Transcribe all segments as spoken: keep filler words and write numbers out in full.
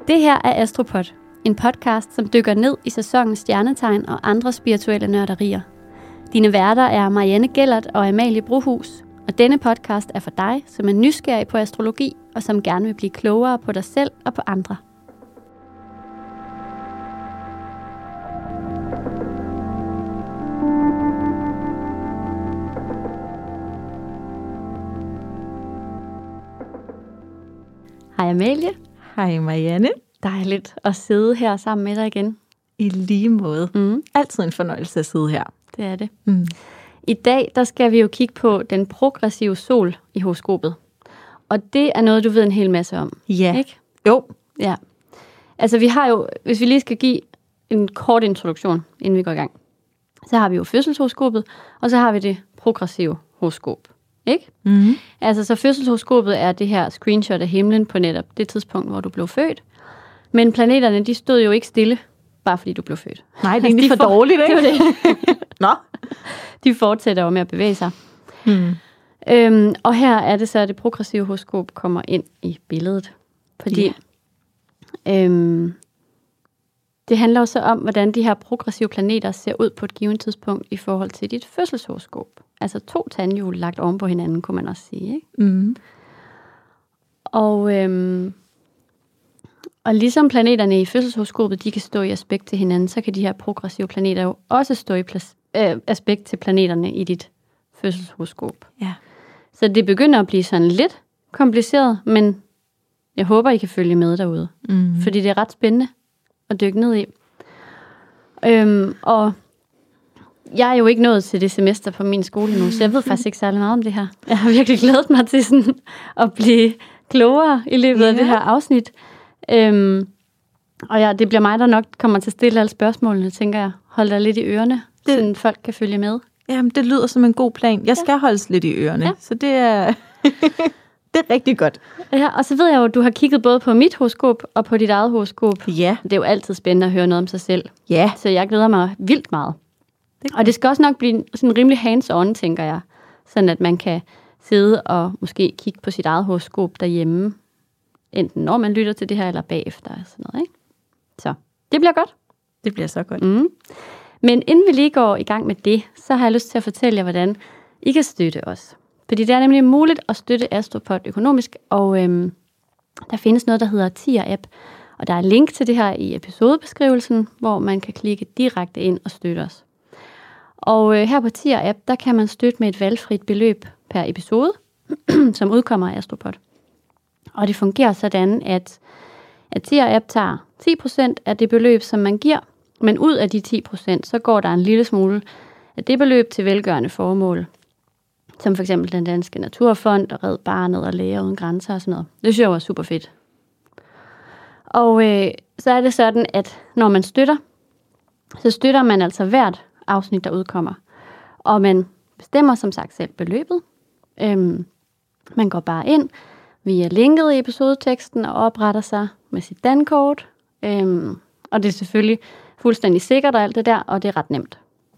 Det her er Astropod, en podcast, som dykker ned i sæsonens stjernetegn og andre spirituelle nørderier. Dine værter er Marianne Gellert og Amalie Brohus, og denne podcast er for dig, som er nysgerrig på astrologi og som gerne vil blive klogere på dig selv og på andre. Hej Amalie. Hej Marianne. Dejligt at sidde her sammen med dig igen. I lige måde. Mm. Altid en fornøjelse at sidde her. Det er det. Mm. I dag der skal vi jo kigge på den progressive sol i horoskopet. Og det er noget, du ved en hel masse om. Ja. Ikke? Jo. Ja. Altså vi har jo, hvis vi lige skal give en kort introduktion, inden vi går i gang, så har vi jo fødselshoroskopet, og så har vi det progressive horoskop. Ikke? Mm. Altså så fødselshoroskopet er det her screenshot af himlen på netop det tidspunkt, hvor du blev født. Men planeterne, de stod jo ikke stille, bare fordi du blev født. Nej, det er altså, egentlig de for for, dårligt, ikke? Det det. Nå. De fortsætter jo med at bevæge sig. Mm. Øhm, og her er det så, at det progressive horoskop kommer ind i billedet. Fordi yeah. øhm, det handler jo så om, hvordan de her progressive planeter ser ud på et givet tidspunkt i forhold til dit fødselshoroskop. Altså to tandhjul lagt oven på hinanden, kunne man også sige. Ikke? Mm. Og, øhm, og ligesom planeterne i fødselshoroskopet, de kan stå i aspekt til hinanden, så kan de her progressive planeter jo også stå i plads, øh, aspekt til planeterne i dit fødselshoroskop. Ja. Så det begynder at blive sådan lidt kompliceret, men jeg håber, I kan følge med derude. Mm. Fordi det er ret spændende at dykke ned i. Øhm, og jeg er jo ikke nået til det semester på min skole nu, så jeg ved faktisk ikke særlig meget om det her. Jeg har virkelig glædet mig til sådan at blive klogere i løbet ja. af det her afsnit. Øhm, og ja, det bliver mig, der nok kommer til at stille alle spørgsmålene, tænker jeg. Hold dig lidt i ørerne, det, så folk kan følge med. Jamen, det lyder som en god plan. Jeg skal ja. holdes lidt i ørerne, ja. så det er, det er rigtig godt. Ja, og så ved jeg jo, at du har kigget både på mit horoskop og på dit eget horoskop. Ja. Det er jo altid spændende at høre noget om sig selv. Ja. Så jeg glæder mig vildt meget. Det og det skal også nok blive sådan rimelig hands-on, tænker jeg. Sådan at man kan sidde og måske kigge på sit eget horoskop derhjemme. Enten når man lytter til det her, eller bagefter. Og sådan noget, ikke? Så det bliver godt. Det bliver så godt. Mm. Men inden vi lige går i gang med det, så har jeg lyst til at fortælle jer, hvordan I kan støtte os. Fordi det er nemlig muligt at støtte Astropod økonomisk, og øhm, der findes noget, der hedder Tier-app. Og der er link til det her i episodebeskrivelsen, hvor man kan klikke direkte ind og støtte os. Og øh, her på Tier-app, der kan man støtte med et valgfrit beløb per episode, som udkommer af Astropod. Og det fungerer sådan, at, at Tier-app tager ti procent af det beløb, som man giver, men ud af de ti procent, så går der en lille smule af det beløb til velgørende formål, som for eksempel den Danske Naturfond og Red Barnet og Læger Uden Grænser og sådan noget. Det synes jeg var super fedt. Og øh, så er det sådan, at når man støtter, så støtter man altså hvert afsnit, der udkommer. Og man bestemmer som sagt selv beløbet. Øhm, man går bare ind via linket i episodeteksten og opretter sig med sit dankort. Øhm, og det er selvfølgelig fuldstændig sikkert og alt det der, og det er ret nemt.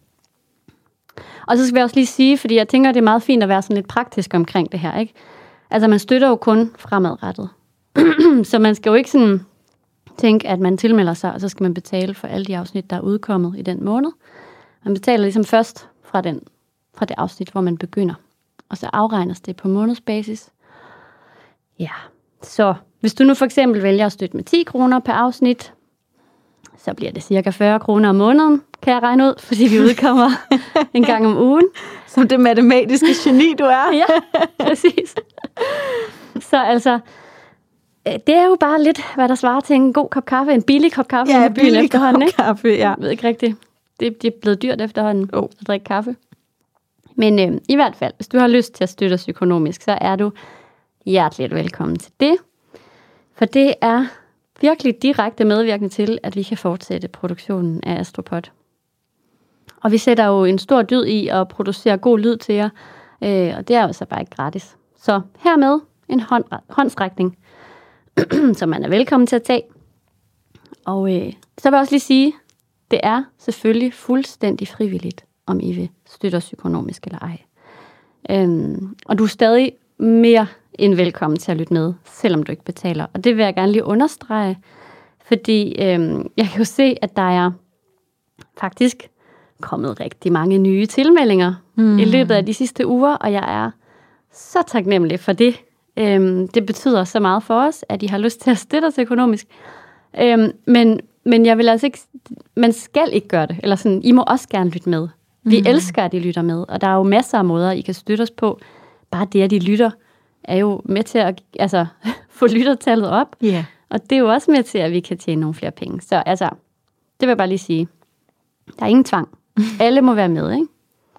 Og så skal jeg også lige sige, fordi jeg tænker, det er meget fint at være sådan lidt praktisk omkring det her, ikke? Altså man støtter jo kun fremadrettet. Så man skal jo ikke sådan tænke, at man tilmelder sig, og så skal man betale for alle de afsnit, der er udkommet i den måned. Man betaler ligesom først fra, den, fra det afsnit, hvor man begynder. Og så afregnes det på månedsbasis. Ja, så hvis du nu for eksempel vælger at støtte med ti kroner per afsnit, så bliver det cirka fyrre kroner om måneden, kan jeg regne ud, fordi vi udkommer en gang om ugen. Som det matematiske geni, du er. Ja, præcis. Så altså, det er jo bare lidt, hvad der svarer til en god kop kaffe, en billig kop kaffe ja, i byen efterhånden, ikke? Kaffe, ja. Jeg ved ikke rigtigt. Det, det er blevet dyrt efterhånden oh. at drikke kaffe. Men øh, i hvert fald, hvis du har lyst til at støtte os økonomisk, så er du hjerteligt velkommen til det. For det er virkelig direkte medvirkende til, at vi kan fortsætte produktionen af Astropod. Og vi sætter jo en stor dyd i at producere god lyd til jer, øh, og det er jo så bare ikke gratis. Så hermed en hånd, håndsrækning, som man er velkommen til at tage. Og øh, så vil jeg også lige sige, det er selvfølgelig fuldstændig frivilligt, om I vil støtte os økonomisk eller ej. Øhm, og du er stadig mere end velkommen til at lytte med, selvom du ikke betaler. Og det vil jeg gerne lige understrege, Fordi øhm, jeg kan jo se, at der er faktisk kommet rigtig mange nye tilmeldinger mm. i løbet af de sidste uger, og jeg er så taknemmelig for det. Øhm, det betyder så meget for os, at I har lyst til at støtte os økonomisk. Øhm, men, men jeg vil altså ikke, man skal ikke gøre det, eller sådan, I må også gerne lytte med. Vi mm. elsker, at I lytter med, og der er jo masser af måder, I kan støtte os på. Bare det, at I lytter, er jo med til at altså, få lyttertallet op, yeah. og det er jo også med til, at vi kan tjene nogle flere penge. Så altså, det vil jeg bare lige sige. Der er ingen tvang. Alle må være med, ikke?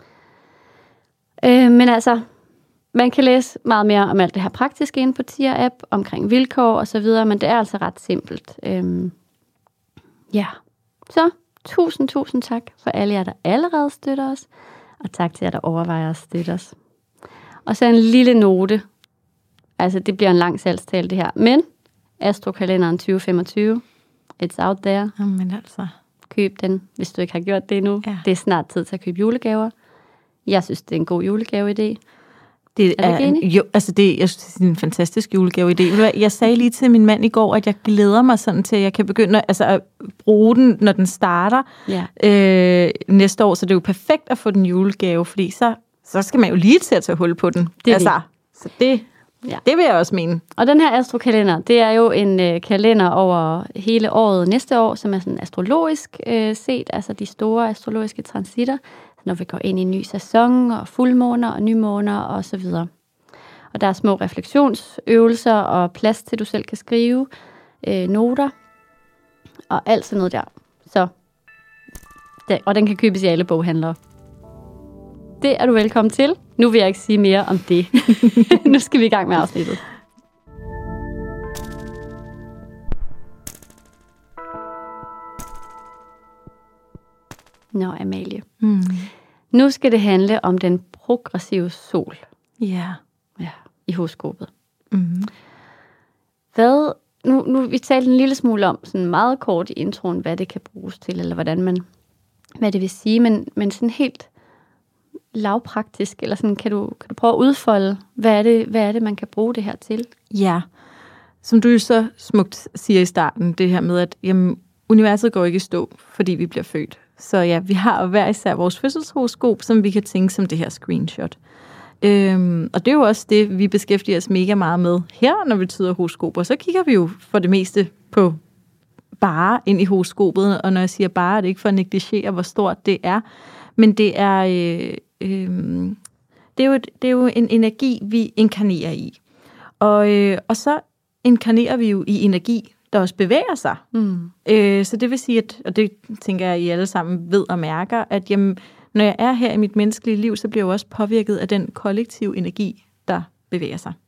Øh, men altså, man kan læse meget mere om alt det her praktiske inde på Tier-app, omkring vilkår og så videre, men det er altså ret simpelt. Øhm, ja, så tusind, tusind tak for alle jer, der allerede støtter os, og tak til jer, der overvejer at støtte os. Og så en lille note. Altså, det bliver en lang salgstale, det her. Men Astrokalenderen tyve femogtyve, it's out there. Jamen altså. Køb den, hvis du ikke har gjort det endnu. Ja. Det er snart tid til at købe julegaver. Jeg synes, det er en god julegave-idé. Det er, er en, jo, altså det, jeg synes, det er en fantastisk julegave-idé. Jeg sagde lige til min mand i går, at jeg glæder mig sådan til, at jeg kan begynde altså at bruge den, når den starter ja. øh, næste år. Så det er jo perfekt at få den julegave, fordi så, så skal man jo lige til at tage hul på den. Det altså, det. Så det, ja. det vil jeg også mene. Og den her astrokalender, det er jo en øh, kalender over hele året næste år, som er sådan astrologisk øh, set, altså de store astrologiske transitter, når vi går ind i en ny sæson, og fuldmåner, og nymåner, og så videre. Og der er små refleksionsøvelser, og plads til, du selv kan skrive, øh, noter, og alt sådan noget der. Så, det, og den kan købes i alle boghandlere. Det er du velkommen til. Nu vil jeg ikke sige mere om det. Nu skal vi i gang med afsnittet. Nå, Amalie. Mm. Nu skal det handle om den progressive sol. Yeah. Ja, i horoskopet. Mm. Hvad, nu, nu vi talte en lille smule om, sådan meget kort i introen, hvad det kan bruges til, eller hvordan man, hvad det vil sige, men, men sådan helt lavpraktisk, eller sådan, kan du, kan du prøve at udfolde, hvad er, det, hvad er det, man kan bruge det her til? Ja, som du jo så smukt siger i starten, det her med, at jamen, universet går ikke i stå, fordi vi bliver født. Så ja, vi har hver især vores fødselshoroskop, som vi kan tænke som det her screenshot. Øhm, og det er jo også det, vi beskæftiger os mega meget med her, når vi tyder horoskoper. Så kigger vi jo for det meste på bare ind i horoskopet, og når jeg siger bare, er det ikke for at negligere, hvor stort det er, men det er, øh, øh, det er, jo, det er jo en energi, vi inkarnerer i. Og, øh, og så inkarnerer vi jo i energi, der også bevæger sig. Mm. Øh, så det vil sige, at, og det tænker jeg, I alle sammen ved og mærker, at jamen, når jeg er her i mit menneskelige liv, så bliver jeg jo også påvirket af den kollektive energi, der bevæger sig.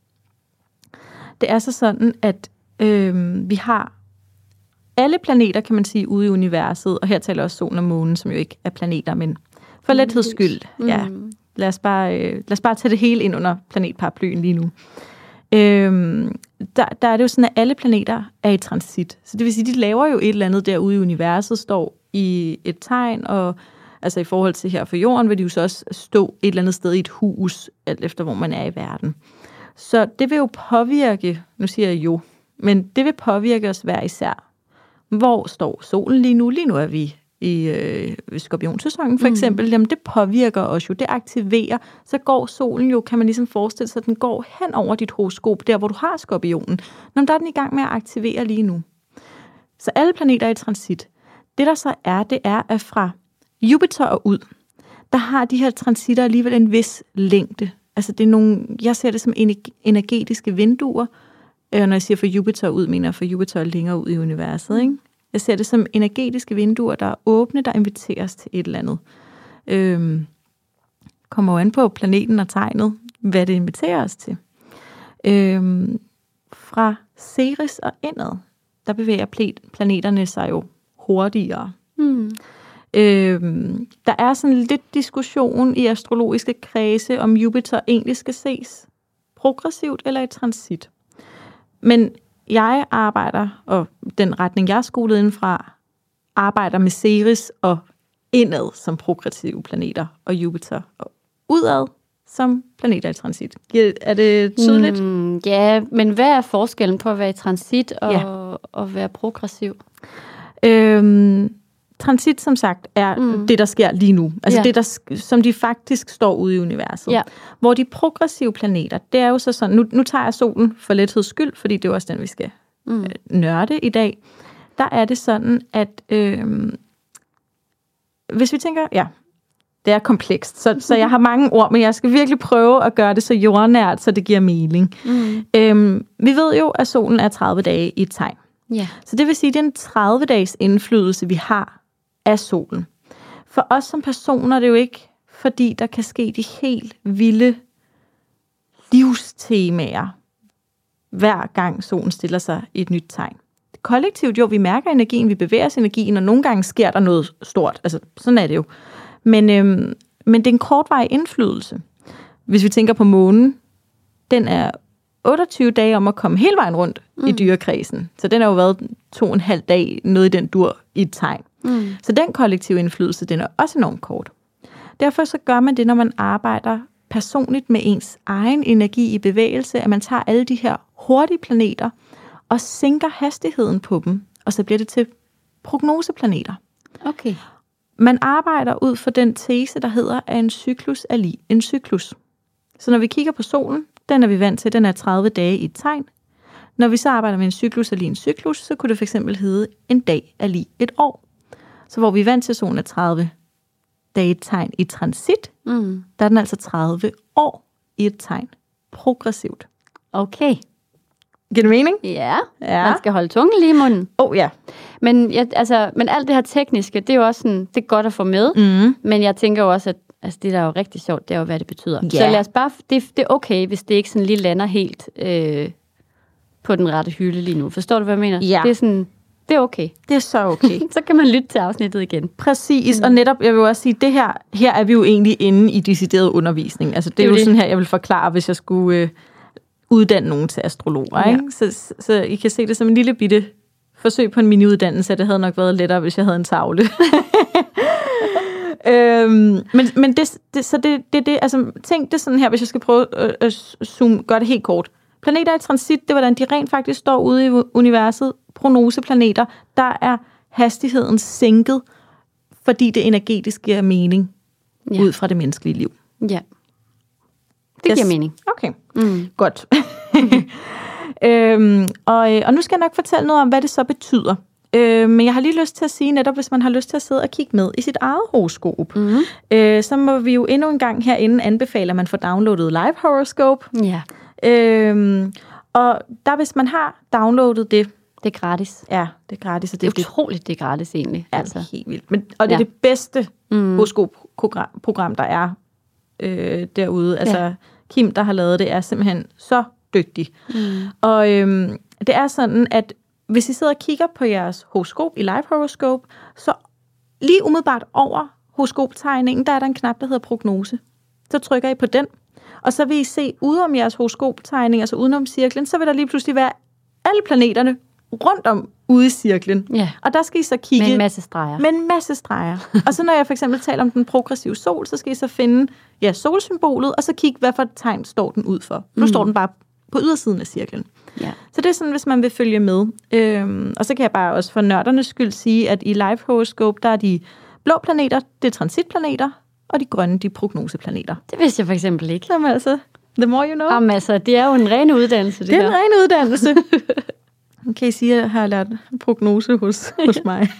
Det er så sådan, at øh, vi har alle planeter, kan man sige, ude i universet, og her taler også solen og månen, som jo ikke er planeter, men for letheds skyld. Mm. Ja, lad os, bare, øh, lad os bare tage det hele ind under planetparaplyen lige nu. Øhm, der, der er det jo sådan, at alle planeter er i transit. Så det vil sige, de laver jo et eller andet derude i universet, står i et tegn, og altså i forhold til her for jorden, vil de jo så også stå et eller andet sted i et hus, alt efter hvor man er i verden. Så det vil jo påvirke, nu siger jeg jo, men det vil påvirke os hver især. Hvor står solen lige nu? Lige nu er vi i øh, skorpionsæsonen for eksempel, mm. jamen det påvirker os jo, det aktiverer, så går solen jo, kan man ligesom forestille sig, at den går hen over dit horoskop, der hvor du har skorpionen. Nå, der er den i gang med at aktivere lige nu. Så alle planeter er i transit. Det der så er, det er, at fra Jupiter og ud, der har de her transitter alligevel en vis længde. Altså det er nogle, jeg ser det som energetiske vinduer, øh, når jeg siger fra Jupiter ud, mener jeg fra Jupiter længere ud i universet, ikke? Jeg ser det som energetiske vinduer, der er åbne, der inviteres til et eller andet. Øhm, kommer jo an på planeten og tegnet, hvad det inviterer os til. Øhm, fra Ceres og indad, der bevæger planeterne sig jo hurtigere. Mm. Øhm, der er sådan lidt diskussion i astrologiske kredse, om Jupiter egentlig skal ses progressivt eller i transit. Men jeg arbejder, og den retning, jeg er skolet indenfra, arbejder med Ceres og indad som progressive planeter, og Jupiter og udad som planeter i transit. Er det tydeligt? Mm, ja, men hvad er forskellen på at være i transit og, ja. og være progressiv? Øhm, transit, som sagt, er mm. det, der sker lige nu. Altså ja. det, der, som de faktisk står ude i universet. Ja. Hvor de progressive planeter, det er jo så sådan, nu, nu tager jeg solen for letheds skyld, fordi det er også den, vi skal mm. øh, nørde i dag. Der er det sådan, at øh, hvis vi tænker, ja, det er komplekst, så, så jeg har mange ord, men jeg skal virkelig prøve at gøre det så jordnært, så det giver mening. Mm. Øhm, vi ved jo, at solen er tredive dage i et tegn. Yeah. Så det vil sige, at det er en tredive dages indflydelse, vi har af solen. For os som personer er det jo ikke, fordi der kan ske de helt vilde livstemaer, hver gang solen stiller sig i et nyt tegn. Kollektivt, jo, vi mærker energien, vi bevæger os energien, og nogle gange sker der noget stort. Altså, sådan er det jo. Men, øhm, men det er en kortvarig indflydelse. Hvis vi tænker på månen, den er otteogtyve dage om at komme hele vejen rundt mm. i dyrekredsen. Så den har jo været to og en halv dag, noget i den dur i et tegn. Mm. Så den kollektive indflydelse, den er også enormt kort. Derfor så gør man det, når man arbejder personligt med ens egen energi i bevægelse, at man tager alle de her hurtige planeter og sænker hastigheden på dem, og så bliver det til prognoseplaneter. Okay. Man arbejder ud for den tese, der hedder, at en cyklus er lig en cyklus. Så når vi kigger på solen, den er vi vant til, den er tredive dage i et tegn. Når vi så arbejder med en cyklus er lig en cyklus, så kunne det fx hedde, en dag er lig et år. Så hvor vi er vant til, at solen er tredive dage i et tegn i transit, mm. der er den altså tredive år i et tegn. Progressivt. Okay. Giver det mening? Ja, ja, man skal holde tungen lige i munden. Oh, ja. Men, jeg, altså, men alt det her tekniske, det er jo også sådan, det er godt at få med. Mm. Men jeg tænker jo også, at altså, det der er jo rigtig sjovt, det er jo, hvad det betyder. Yeah. Så lad os bare, det, det er okay, hvis det ikke sådan lige lander helt øh, på den rette hylde lige nu. Forstår du, hvad jeg mener? Ja. Det er sådan, det er okay. Det er så okay. Så kan man lytte til afsnittet igen. Præcis, mm. og netop, jeg vil også sige, det her, her er vi jo egentlig inde i decideret undervisning. Altså, det, det er jo det. Sådan her, jeg vil forklare, hvis jeg skulle øh, uddanne nogen til astrologer. Ja. Ikke? Så, så, så I kan se det som en lille bitte forsøg på en mini-uddannelse. Det havde nok været lettere, hvis jeg havde en tavle. øhm, men men det, det, så det, det, det, altså, tænk det sådan her, hvis jeg skal prøve at, at zoome, gøre det helt kort. Planeter i transit, det er, hvordan de rent faktisk står ude i universet. Prognoseplaneter, der er hastigheden sænket, fordi det energetisk giver mening ja. Ud fra det menneskelige liv. Ja, det giver yes. mening. Okay, mm. godt. øhm, og, og nu skal jeg nok fortælle noget om, hvad det så betyder. Øh, men jeg har lige lyst til at sige, netop hvis man har lyst til at sidde og kigge med i sit eget horoskop, mm-hmm. øh, så må vi jo endnu en gang herinde anbefale, at man får downloadet Live Horoscope. Ja. Øh, og der, hvis man har downloadet det, det er gratis. Ja, det er gratis. Og det, det er utroligt, det er gratis egentlig. Ja, altså. Helt vildt. Men, og det er ja. Det bedste mm. horoskop-program, der er øh, derude. Altså, ja. Kim, der har lavet det, er simpelthen så dygtig. Mm. Og øhm, det er sådan, at hvis I sidder og kigger på jeres horoskop i Live Horoscope, så lige umiddelbart over horoskoptegningen, der er der en knap, der hedder prognose. Så trykker I på den, og så vil I se udenom jeres horoskoptegning, altså udenom cirklen, så vil der lige pludselig være alle planeterne rundt om ude i cirklen. Ja. Og der skal I så kigge... Med en masse streger. Med en masse streger. Og så når jeg for eksempel taler om den progressive sol, så skal I så finde ja, solsymbolet, og så kigge, hvad for et tegn står den ud for. Nu mm. står den bare på ydersiden af cirklen. Ja. Så det er sådan, hvis man vil følge med. Øhm, og så kan jeg bare også for nørdernes skyld sige, at i Live Horoscope, der er de blå planeter, det er transitplaneter, og de grønne, de er prognoseplaneter. Det vidste jeg for eksempel ikke. Jamen altså, the more you know. Jamen altså, det er jo en ren uddannelse, det, det er her. en ren uddannelse. Kan I sige, at jeg har lært prognose hos, hos mig?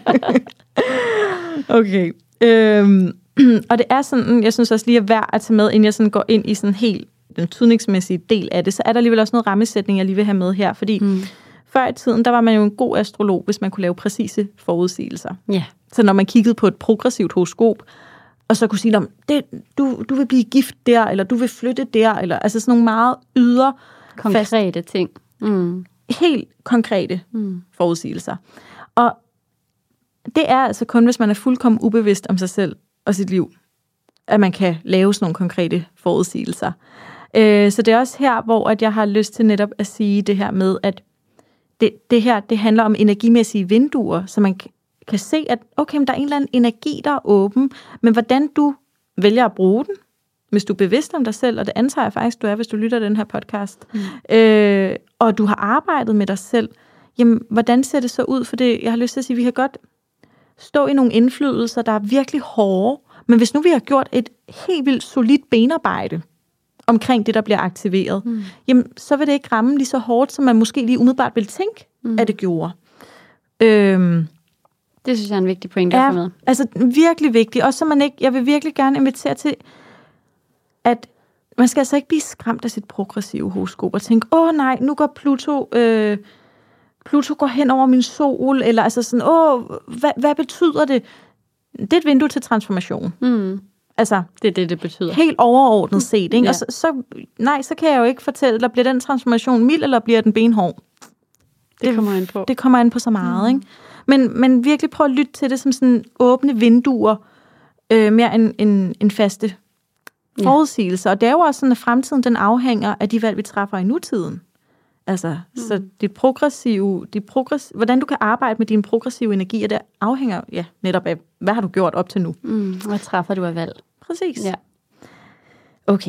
Okay. Øhm, og det er sådan, jeg synes også lige er værd at tage med, inden jeg sådan går ind i sådan helt den tydningsmæssige del af det, så er der alligevel også noget rammesætning, jeg lige vil have med her, fordi mm. før i tiden, der var man jo en god astrolog, hvis man kunne lave præcise forudsigelser. Yeah. Så når man kiggede på et progressivt horoskop, og så kunne sige, det, du, du vil blive gift der, eller du vil flytte der, eller altså sådan nogle meget ydre... Konkrete fast, ting. Mm. Helt konkrete mm. forudsigelser. Og det er altså kun, hvis man er fuldkommen ubevidst om sig selv og sit liv, at man kan lave sådan nogle konkrete forudsigelser. Øh, så det er også her, hvor at jeg har lyst til netop at sige det her med, at det, det her, det handler om energimæssige vinduer, så man kan se, at okay, der er en eller anden energi, der er åben, men hvordan du vælger at bruge den, hvis du er bevidst om dig selv, og det antager jeg faktisk, du er, hvis du lytter til den her podcast, mm. øh, og du har arbejdet med dig selv, jamen, hvordan ser det så ud? For det, jeg har lyst til at sige, at vi kan godt stå i nogle indflydelser, der er virkelig hårde, men hvis nu vi har gjort et helt vildt solidt benarbejde omkring det, der bliver aktiveret, mm. jamen, så vil det ikke ramme lige så hårdt, som man måske lige umiddelbart vil tænke, mm. at det gjorde. Øhm, det synes jeg er en vigtig pointe at få med. Altså virkelig vigtigt. Også så man ikke, jeg vil virkelig gerne invitere til, at man skal altså ikke blive skræmt af sit progressive horoskop og tænke, åh nej, nu går Pluto, øh, Pluto går hen over min sol, eller altså sådan, åh, hvad, hvad betyder det? Det er et vindue til transformation. Mm. Altså, det er det, det betyder. Helt overordnet set, ikke? Ja. Og så, så, nej, så kan jeg jo ikke fortælle, eller bliver den transformation mild, eller bliver den benhård? Det, det kommer an på. Det kommer an på så meget, mm. ikke? Men, men virkelig prøv at lytte til det som sådan åbne vinduer, øh, mere end en, en faste forudsigelser. Og det er jo også sådan, at fremtiden, den afhænger af de valg, vi træffer i nutiden. Altså, mm. så det progressive, det progressive, hvordan du kan arbejde med dine progressive energier, det afhænger ja, netop af, hvad har du gjort op til nu? Mm. Hvad træffer du af valg? Præcis. Ja. Okay.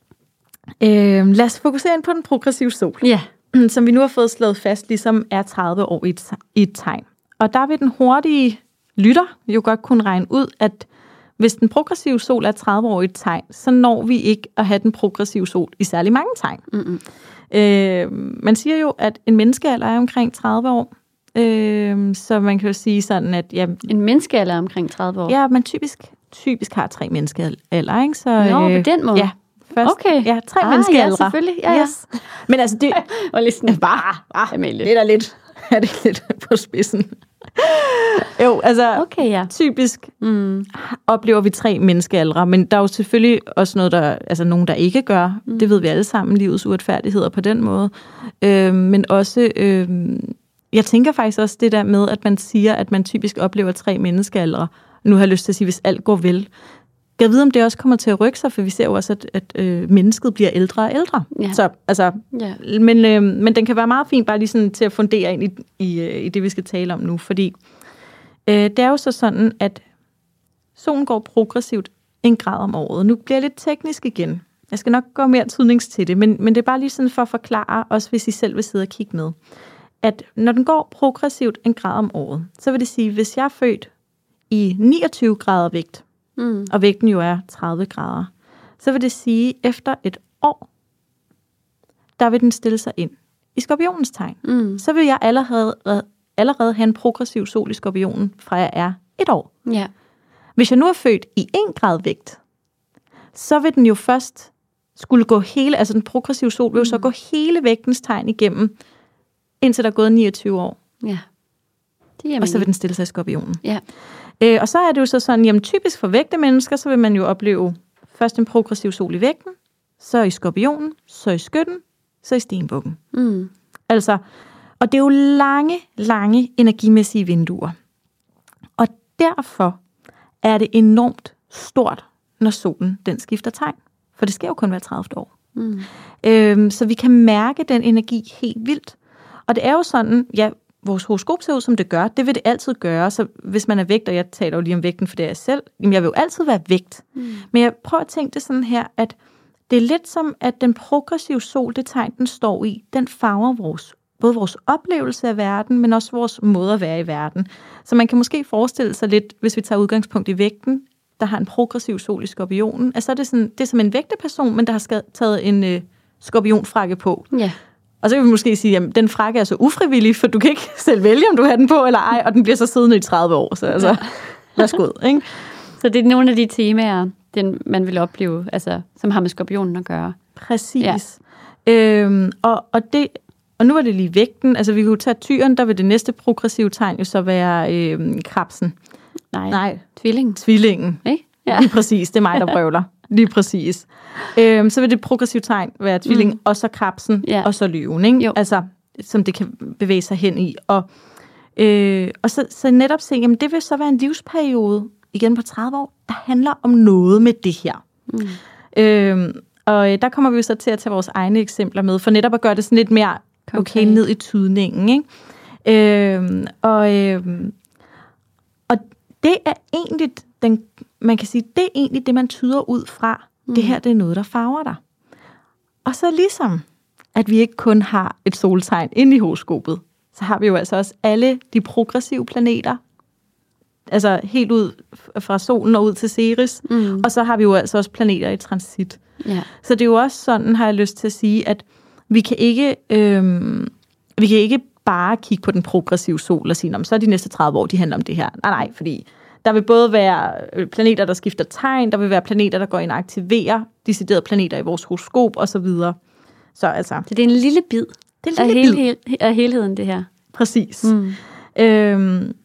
Øh, lad os fokusere ind på den progressive sol. Ja. Som vi nu har fået slået fast, ligesom er tredive år i et, i et tegn. Og der vil den hurtige lytter jo godt kunne regne ud, at hvis den progressive sol er tredive år i et tegn, så når vi ikke at have den progressive sol i særlig mange tegn. Mm-hmm. Øh, man siger jo, at en menneskealder er omkring tredive år. Øh, så man kan jo sige sådan, at... Ja, en menneskealder er omkring tredive år? Ja, man typisk, typisk har tre menneskealder, ikke? Så, Nå, øh, på den måde? Ja. Først, okay. Ja, tre ah, menneskealdre. Ja, selvfølgelig. Ja, ja. Yes. Men altså, det... og lige bare, ah, Amalie. det er da lidt, er det lidt på spidsen. Jo, altså, okay, ja. typisk mm. oplever vi tre menneskealdre, men der er jo selvfølgelig også noget, der, altså nogen, der ikke gør. Mm. Det ved vi alle sammen, livets uretfærdigheder på den måde. Øh, men også, øh, jeg tænker faktisk også det der med, at man siger, at man typisk oplever tre menneskealdre. Nu har jeg lyst til at sige, hvis alt går vel. Jeg ved, om det også kommer til at rykke sig, for vi ser jo også, at, at øh, mennesket bliver ældre og ældre. Ja. Så, altså, ja. men, øh, men den kan være meget fin, bare lige sådan til at fundere ind i, i, i det, vi skal tale om nu. Fordi øh, det er jo så sådan, at solen går progressivt en grad om året. Nu bliver jeg lidt teknisk igen. Jeg skal nok gå mere tydnings til det, men, men det er bare lige sådan for at forklare, også hvis I selv vil sidde og kigge med, at når den går progressivt en grad om året, så vil det sige, hvis jeg er født i niogtyve grader vægt, Mm. og vægten jo er tredive grader, så vil det sige, efter et år, der vil den stille sig ind i skorpionens tegn. Mm. Så vil jeg allerede, allerede have en progressiv sol i skorpionen, fra jeg er et år. Ja. Hvis jeg nu er født i en grad vægt, så vil den jo først skulle gå hele, altså den progressive sol vil jo mm. så gå hele vægtens tegn igennem, indtil der er gået niogtyve år. Ja. Det er og så vil den stille sig i skorpionen. Ja. Øh, og så er det jo så sådan, jamen typisk for vægte mennesker, så vil man jo opleve først en progressiv sol i vægten, så i skorpionen, så i skytten, så i stenbukken. Mm. Altså, og det er jo lange, lange energimæssige vinduer. Og derfor er det enormt stort, når solen den skifter tegn. For det skal jo kun være tredive år. Mm. Øhm, så vi kan mærke den energi helt vildt. Og det er jo sådan, ja, vores horoskop ser ud, som det gør. Det vil det altid gøre. Så hvis man er vægt, og jeg taler jo lige om vægten, for det er jeg selv, jamen jeg vil jo altid være vægt. Mm. Men jeg prøver at tænke det sådan her, at det er lidt som, at den progressive sol, det tegn, den står i, den farver vores, både vores oplevelse af verden, men også vores måde at være i verden. Så man kan måske forestille sig lidt, hvis vi tager udgangspunkt i vægten, der har en progressiv sol i skorpionen, altså er det, sådan, det er som en vægteperson, men der har taget en øh, skorpionfrakke på. Ja. Og så kan vi måske sige, at den frakke er så ufrivillig, for du kan ikke selv vælge, om du har den på eller ej, og den bliver så siddende i tredive år. Så altså, værsgo, ikke? Så det er nogle af de temaer, den, man vil opleve, altså, som har med skorpionen at gøre. Præcis. Ja. Øhm, og, og, det, og nu er det lige vægten. Altså, vi kunne tage tyren, der vil det næste progressive tegn jo så være øhm, krabsen. Nej, Nej, tvillingen. Tvillingen. Ikke? Ja. Lige præcis, det er mig, der brøvler. Lige præcis. Øhm, så vil det progressive tegn være tvilling, mm. og så krabsen, ja. Og så løven, ikke? Jo. Altså, som det kan bevæge sig hen i. Og, øh, og så, så netop se, jamen det vil så være en livsperiode, igen på tredive år, der handler om noget med det her. Mm. Øhm, og der kommer vi jo så til at tage vores egne eksempler med, for netop at gøre det sådan lidt mere okay ned i tydningen, ikke? Øhm, og, øhm, og det er egentlig den, man kan sige, det er egentlig det, man tyder ud fra. Mm. Det her, det er noget, der farver dig. Og så ligesom, at vi ikke kun har et soltegn inde i horoskopet, så har vi jo altså også alle de progressive planeter, altså helt ud fra solen og ud til Ceres, mm. og så har vi jo altså også planeter i transit. Ja. Så det er jo også sådan, har jeg lyst til at sige, at vi kan ikke, øhm, vi kan ikke bare kigge på den progressive sol og sige, så er de næste tredive år, de handler om det her. Nej, nej, fordi der vil både være planeter, der skifter tegn, der vil være planeter, der går ind og aktiverer deciderede planeter i vores horoskop og så videre. Så altså, så det er en lille bid, det er en lille af, bid. Hel, af helheden, det her. Præcis. Mm. Øhm,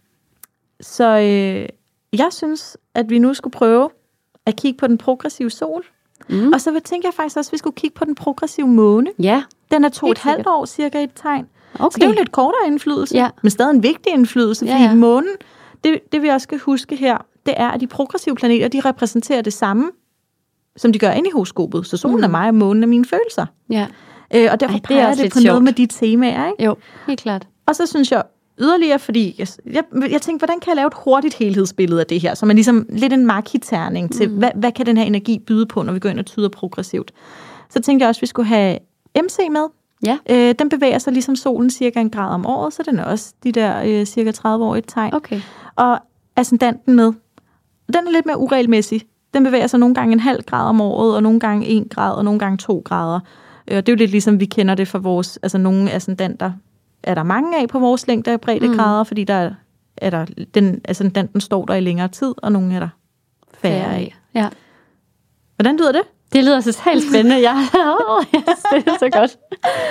så øh, jeg synes, at vi nu skulle prøve at kigge på den progressive sol. Mm. Og så vil tænke jeg faktisk også, at vi skulle kigge på den progressive måne. Ja. Den er to og et halvt år cirka et tegn. Okay. Så det er jo lidt kortere indflydelse, ja. men stadig en vigtig indflydelse, fordi ja, ja. månen, det, det vi også skal huske her, det er, at de progressive planeter, de repræsenterer det samme, som de gør inde i horoskopet. Så solen mm. er mig, og månen er mine følelser. Ja. Øh, og derfor Ej, peger det, det på sjovt. Noget med de temaer, ikke? Jo, helt klart. Og så synes jeg yderligere, fordi jeg, jeg, jeg tænkte, hvordan kan jeg lave et hurtigt helhedsbillede af det her, som er ligesom lidt en markiterning til, mm. hvad, hvad kan den her energi byde på, når vi går ind og tyder progressivt. Så tænkte jeg også, at vi skulle have M C med. Ja. Øh, den bevæger sig ligesom solen cirka en grad om året, så den er også de der øh, cirka tredive år et tegn. Okay. Og ascendanten med, den er lidt mere uregelmæssig. Den bevæger sig nogle gange en halv grad om året, og nogle gange en grad, og nogle gange to grader. Øh, det er jo lidt ligesom, vi kender det fra vores, altså nogle ascendanter er der mange af på vores længde af breddegrader, mm. fordi der er der, den ascendanten står der i længere tid, og nogle er der færre af. Ja. Hvordan lyder det? Det lyder totalt spændende. Jeg, oh, jeg synes, det er så godt.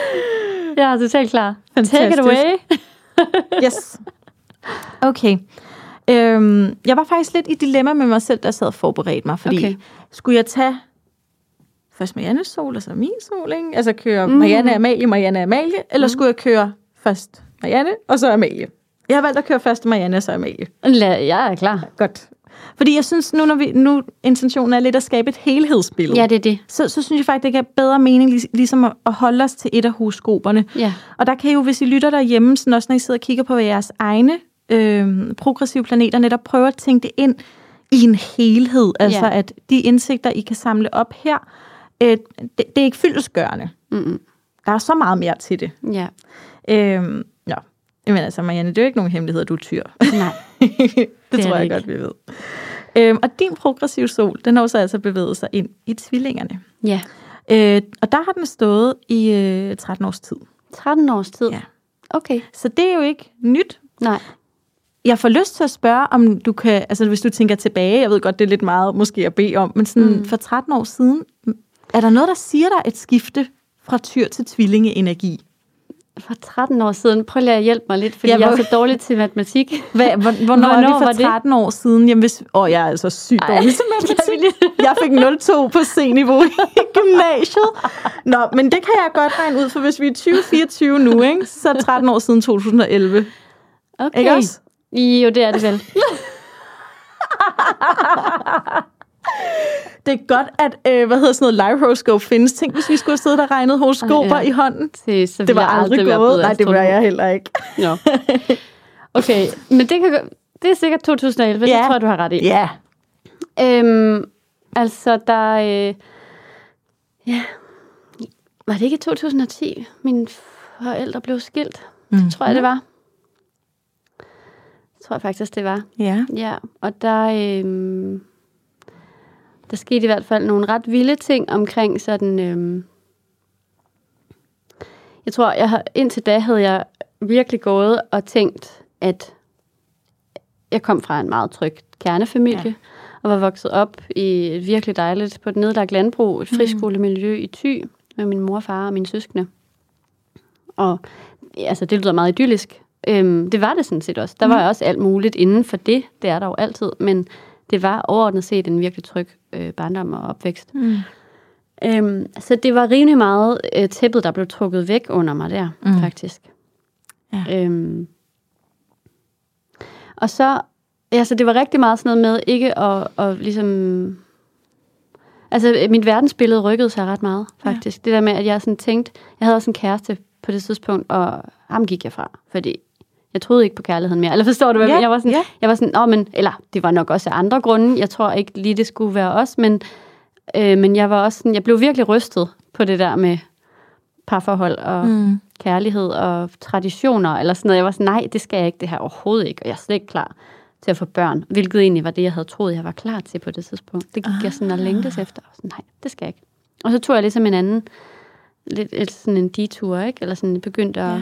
Jeg er totalt klar. Fantastisk. Take it away. Yes. Okay. Øhm, jeg var faktisk lidt i dilemma med mig selv, der sad og forberedte mig, fordi okay. skulle jeg tage først Mariannes sol, og så min sol, ikke? Altså køre mm. Marianne, Amalie, Marianne, Amalie, eller mm. skulle jeg køre først Marianne, og så Amalie? Jeg har valgt at køre først Marianne, og så Amalie. Jeg er klar. Godt. Fordi jeg synes, nu når vi nu intentionen er lidt at skabe et helhedsbillede. Ja, det er det. Så, så synes jeg faktisk, det giver bedre mening ligesom at, at holde os til et af horoskoperne. Ja. Og der kan I jo, hvis I lytter derhjemme, sådan også når I sidder og kigger på jeres egne øh, progressive planeter, netop prøve at tænke det ind i en helhed. Altså ja. At de indsigter, I kan samle op her, øh, det, det er ikke fyldestgørende. Mm-mm. Der er så meget mere til det. Ja. Øh, ja. Men altså, Marianne, det er jo ikke nogen hemmelighed, at du er tyr. Nej. det, det tror jeg ikke. godt, vi ved. Øhm, og din progressive sol, den har så altså bevæget sig ind i tvillingerne. Ja. Øh, og der har den stået i øh, tretten års tid. tretten års tid? Ja. Okay. Så det er jo ikke nyt. Nej. Jeg får lyst til at spørge, om du kan, altså hvis du tænker tilbage, jeg ved godt, det er lidt meget måske at bede om, men sådan mm. for tretten år siden, er der noget, der siger dig et skifte fra tyr til tvillingeenergi? For tretten år siden. Prøv lige at hjælpe mig lidt, fordi ja, hvor... jeg er så dårlig til matematik. Hvad, hvornår, hvornår er det for tretten år siden? Jamen, hvis... Åh, jeg er altså sygt dårlig til matematik. Jeg fik nul to på C-niveau i gymnasiet. Nå, men det kan jeg godt regne ud, for hvis vi er tyve fireogtyve nu, ikke, så er det tretten år siden to tusind og elleve. Okay. Ikke også? Jo, det er det vel. Det er godt, at øh, hvad hedder sådan noget live horoscope findes. Tænk, hvis vi skulle have siddet og regnet horoskoper ja. i hånden. Det, så det var aldrig, aldrig gået. Nej, det var jeg heller ikke. No. Okay, men det, kan, det er sikkert to tusind og elleve, ja. Det tror jeg, du har ret i. Ja. Øhm, altså, der... Øh, ja... Var det ikke to tusind og ti, mine forældre blev skilt? Mm. Det tror jeg, det var. Det tror jeg faktisk, det var. Ja. Ja, og der... Øh, Der skete i hvert fald nogle ret vilde ting omkring sådan... Øhm, jeg tror, jeg har, indtil da havde jeg virkelig gået og tænkt, at jeg kom fra en meget tryg kernefamilie, ja. Og var vokset op i et virkelig dejligt, på et nedlagt landbrug, et friskolemiljø i Thy, med min mor, far og mine søskende. Og altså, det lyder meget idyllisk. Øhm, det var det sådan set også. Der var mm. også alt muligt inden for det. Det er der jo altid, men... Det var overordnet set en virkelig tryg øh, barndom og opvækst. Mm. Øhm, så det var rimelig meget øh, tæppet, der blev trukket væk under mig der, mm. faktisk. Ja. Øhm, og så, altså det var rigtig meget sådan noget med ikke at, at ligesom... Altså mit verdensbillede rykkede sig ret meget, faktisk. Ja. Det der med, at jeg sådan tænkte... Jeg havde også en kæreste på det tidspunkt, og ham gik jeg fra, fordi... Jeg troede ikke på kærligheden mere. Eller forstår du, hvad yeah, jeg var sådan, yeah. jeg var sådan, åh, men, eller det var nok også af andre grunde. Jeg tror ikke lige, det skulle være os, men, øh, men jeg var også sådan, jeg blev virkelig rystet på det der med parforhold og mm. kærlighed og traditioner, eller sådan noget. Jeg var sådan, nej, det skal jeg ikke, det her overhovedet ikke, og jeg er slet ikke klar til at få børn, hvilket egentlig var det, jeg havde troet, jeg var klar til på det tidspunkt. Det gik ah. jeg sådan og længtes efter, og sådan, nej, det skal jeg ikke. Og så tog jeg ligesom en anden, lidt et, sådan en detur, ikke? Eller sådan begyndte at ja.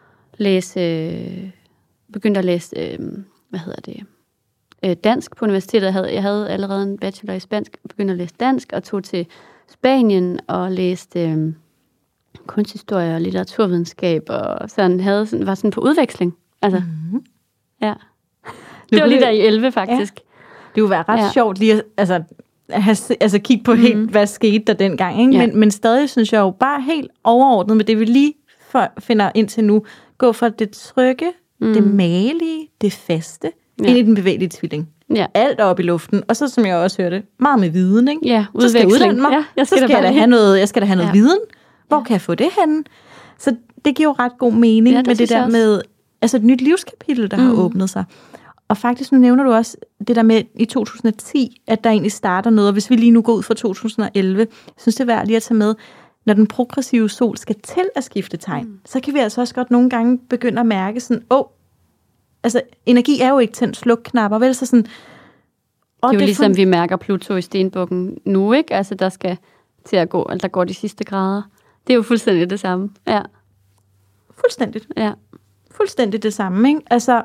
læse, begyndte at læse, øh, hvad hedder det, øh, dansk på universitetet. Jeg havde, jeg havde allerede en bachelor i spansk, begyndte at læse dansk, og tog til Spanien og læste øh, kunsthistorie og litteraturvidenskab, og sådan havde, sådan, var sådan på udveksling. Altså, mm-hmm. ja. Det var lige der i elleve, faktisk. Ja. Det kunne være ret ja. sjovt lige at altså, have, altså, kigge på helt, mm. hvad skete der dengang. Ikke? Ja. Men, men stadig synes jeg jo bare helt overordnet med det, vi lige for, finder ind til nu, gå fra det trygge, mm. det magelige, det faste, ja. ind i den bevægelige tvilling. Ja. Alt op i luften. Og så, som jeg også hørte, meget med viden. Ikke? Ja, så skal jeg uddanne mig. Ja, jeg skal så skal jeg da have noget, jeg skal da have noget ja. viden. Hvor ja. kan jeg få det henne? Så det giver jo ret god mening ja, det med det der med altså et nyt livskapitel, der mm. har åbnet sig. Og faktisk, nu nævner du også det der med i to tusind og ti, at der egentlig starter noget, og hvis vi lige nu går ud fra to tusind og elleve, jeg synes det er værd lige at tage med, når den progressive sol skal til at skifte tegn, mm. så kan vi altså også godt nogle gange begynde at mærke sådan, åh, oh, altså energi er jo ikke tændt slukknapper, vel? Så sådan, det er jo det ligesom, fun- vi mærker Pluto i stenbukken nu, ikke? Altså, der skal til at gå, altså der går de sidste grader. Det er jo fuldstændig det samme, ja. Fuldstændigt. Ja. Fuldstændig det samme, ikke? Altså,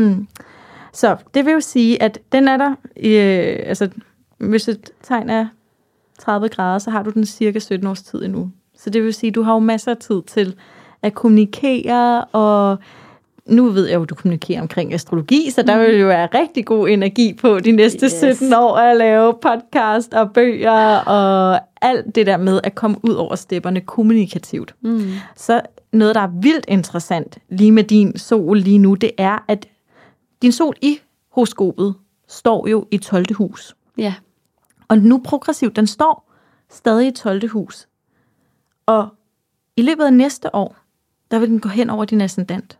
så det vil jo sige, at den er der, øh, altså hvis et tegn er tredive grader, så har du den cirka sytten års tid endnu. Så det vil sige, at du har jo masser af tid til at kommunikere, og nu ved jeg jo, at du kommunikerer omkring astrologi, så der vil jo være rigtig god energi på de næste yes. sytten år at lave podcast og bøger og alt det der med at komme ud over stepperne kommunikativt. Mm. Så noget, der er vildt interessant lige med din sol lige nu, det er, at din sol i horoskopet står jo i tolvte hus. Ja. Og nu progressivt, den står stadig i tolvte hus. Og i løbet af næste år, der vil den gå hen over din ascendant.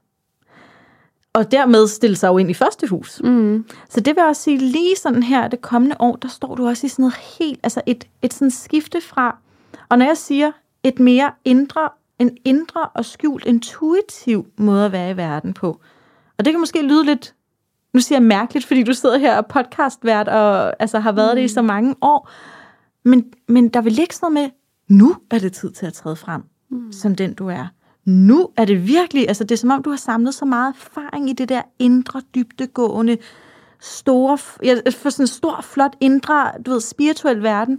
Og dermed stille sig jo ind i første hus. Mm. Så det vil også sige, lige sådan her, det kommende år, der står du også i sådan noget helt, altså et, et sådan skifte fra, og når jeg siger et mere indre, en indre og skjult, intuitiv måde at være i verden på. Og det kan måske lyde lidt, nu siger jeg mærkeligt, fordi du sidder her og podcastvært, og altså har været mm. det i så mange år. Men, men der vil ligge sådan noget med, nu er det tid til at træde frem, mm. som den du er. Nu er det virkelig, altså det er som om, du har samlet så meget erfaring i det der indre, dybdegående, store, ja, for sådan en stor, flot, indre, du ved, spirituel verden.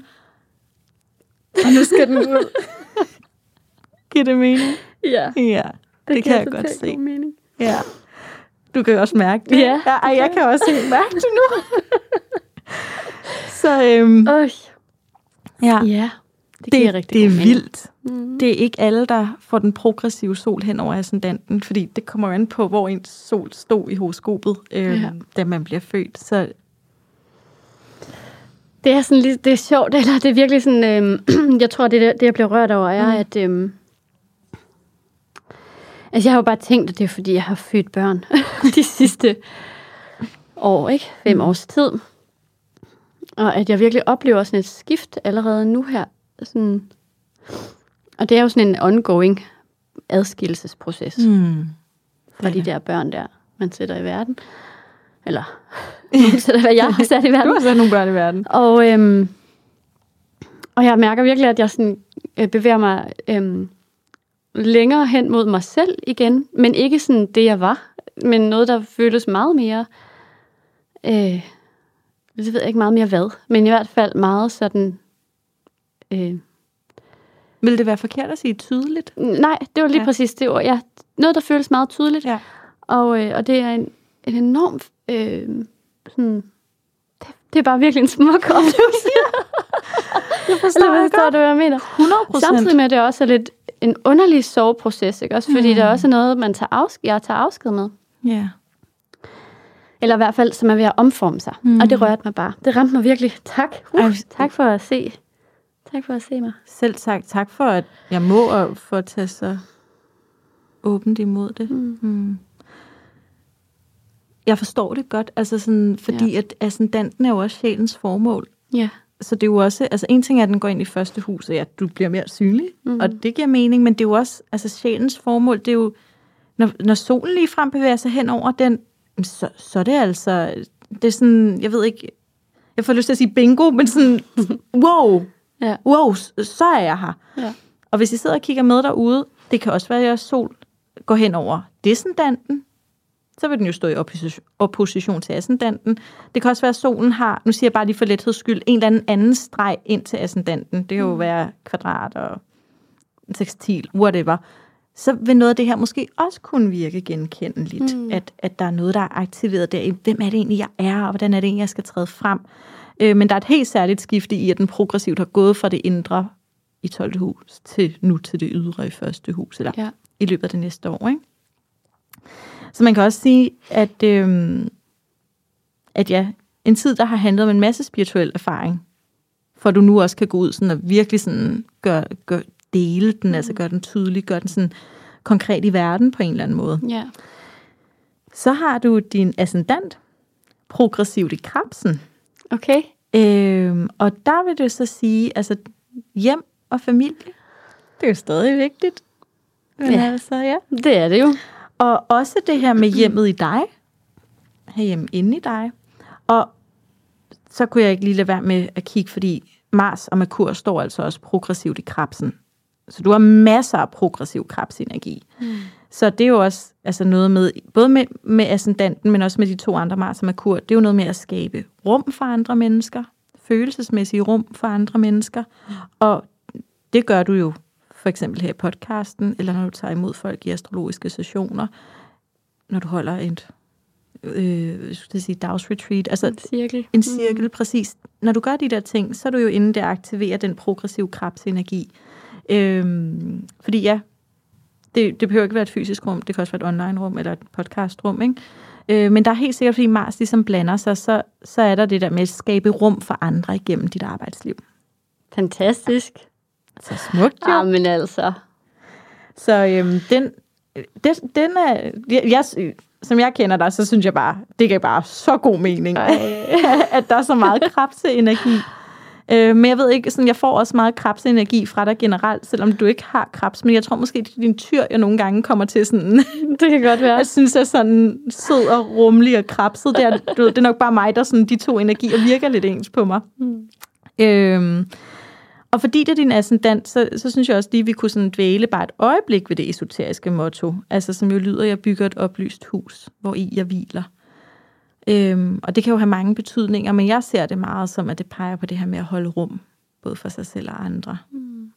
Og nu skal den ud. Giver det mening? Ja. Ja, det, det kan jeg godt se. Mening. Ja. Du kan jo også mærke det. Ja, ja ej, jeg kan også helt mærke det nu. Så, øhm, Øj. Ja. Ja. Det, det, rigtig det er mening. vildt. Mm. Det er ikke alle, der får den progressive sol hen over ascendanten, fordi det kommer jo an på, hvor ens sol stod i horoskopet, øh, ja. da man bliver født. Så det er sådan lidt, det er sjovt, eller det er virkelig sådan, øh, jeg tror, det, det jeg bliver rørt over, er, mm. at øh, altså jeg har jo bare tænkt, at det er, fordi jeg har født børn de sidste år, ikke? Fem mm. års tid. Og at jeg virkelig oplever sådan et skift allerede nu her. Sådan, og det er jo sådan en ongoing adskillelsesproces mm. for de der børn der, man sætter i verden. Eller, man sætter, hvad jeg har sat i verden. Du har sat nogle børn i verden. Og, øhm, og jeg mærker virkelig, at jeg sådan, øh, bevæger mig øhm, længere hen mod mig selv igen, men ikke sådan det, jeg var, men noget, der føles meget mere, øh, det ved jeg ikke meget mere hvad, men i hvert fald meget sådan, øh, vil det være forkert at sige tydeligt? Nej, det var lige ja. præcis det ord. Ja, noget, der føles meget tydeligt. Ja. Og, øh, og det er en, en enorm... Øh, sådan, det, det er bare virkelig en smuk oplevelse. Jeg forstår, jeg forstår det, hvad jeg mener. hundrede procent. Samtidig med, at det også er lidt en underlig soveproces, ikke? Også fordi mm. det er også noget, man tager afsked, jeg tager afsked med. Ja. Yeah. Eller i hvert fald, som er ved at omforme sig. Mm. Og det rørte mig bare. Det ramte mig virkelig. Tak. Uh, Ej, tak for at se. Tak for at se mig. Selv tak. Tak for, at jeg må og for at tage så åbent imod det. Mm. Mm. Jeg forstår det godt, altså sådan, fordi ja. at ascendanten er jo også sjælens formål. Ja. så det er jo også, altså en ting er, at den går ind i første hus, og ja, du bliver mere synlig, Mm. og det giver mening, men det er jo også, altså sjælens formål, det er jo, når, når solen lige frem bevæger sig hen over den, så, så er det altså, det er sådan, jeg ved ikke, jeg får lyst til at sige bingo, men sådan, wow, Ja. wow, så er jeg her. Ja. Og hvis I sidder og kigger med derude, det kan også være, at jeres sol går hen over descendanten, så vil den jo stå i opposition, opposition til ascendanten. Det kan også være, at solen har, nu siger jeg bare lige for letheds skyld, en eller anden anden streg ind til ascendanten. Det kan jo være kvadrat og tekstil, whatever. Så vil noget af det her måske også kunne virke genkendeligt. Mm. At, at der er noget, der er aktiveret der. Hvem er det egentlig, jeg er, og hvordan er det egentlig, jeg skal træde frem? Øh, men der er et helt særligt skifte i, at den progressivt har gået fra det indre i tolvte hus til nu til det ydre i første hus, eller ja. i løbet af det næste år, ikke? Så man kan også sige, at, øhm, at ja, en tid, der har handlet om en masse spirituel erfaring, for du nu også kan gå ud sådan og virkelig sådan gør, gør, dele den, mm. altså gøre den tydelig, gøre den sådan konkret i verden på en eller anden måde. Ja. Så har du din ascendant, progressivt i Krebsen. Okay. Øhm, og der vil det så sige, altså hjem og familie, det er jo stadig vigtigt. Men Ja. altså, ja. Det er det jo. Og også det her med hjemmet i dig. Hjemme inde i dig. Og så kunne jeg ikke lige lade være med at kigge, fordi Mars og Merkur står altså også progressivt i Krebsen. Så du har masser af progressiv krebsenergi. Mm. Så det er jo også altså noget med, både med, med ascendanten, men også med de to andre, Mars og Merkur, det er jo noget med at skabe rum for andre mennesker. Følelsesmæssige rum for andre mennesker. Mm. Og det gør du jo for eksempel her i podcasten, eller når du tager imod folk i astrologiske sessioner, når du holder et øh, jeg skulle sige dagsretreat. Altså en cirkel. En cirkel, mm. præcis. Når du gør de der ting, så er du jo inde der at aktivere den progressive krebsenergi. Øhm, fordi ja, det, det behøver ikke være et fysisk rum, det kan også være et online-rum eller et podcast-rum, ikke? Øh, men der er helt sikkert, fordi Mars ligesom blander sig, så, så er der det der med at skabe rum for andre igennem dit arbejdsliv. Fantastisk. Så smukt, jo. Ah, men altså. Så øhm, den, den, den er, jeg, som jeg kender dig, så synes jeg bare, det giver bare så god mening, at der er så meget krebseenergi. Øh, men jeg ved ikke, sådan, jeg får også meget krebseenergi fra dig generelt, selvom du ikke har krebs, men jeg tror måske, det er din tyr, jeg nogle gange kommer til sådan. Det kan godt være. Jeg synes, jeg er sådan sød og rummelig og krebset. Det er, du ved, det er nok bare mig, der sådan, de to energier virker lidt ens på mig. Mm. Øhm, Og fordi det er din ascendant, så, så synes jeg også lige, at vi kunne sådan dvæle bare et øjeblik ved det esoteriske motto. Altså som jo lyder, jeg bygger et oplyst hus, hvor i jeg hviler. Øhm, og det kan jo have mange betydninger, men jeg ser det meget som, at det peger på det her med at holde rum, både for sig selv og andre. Mm.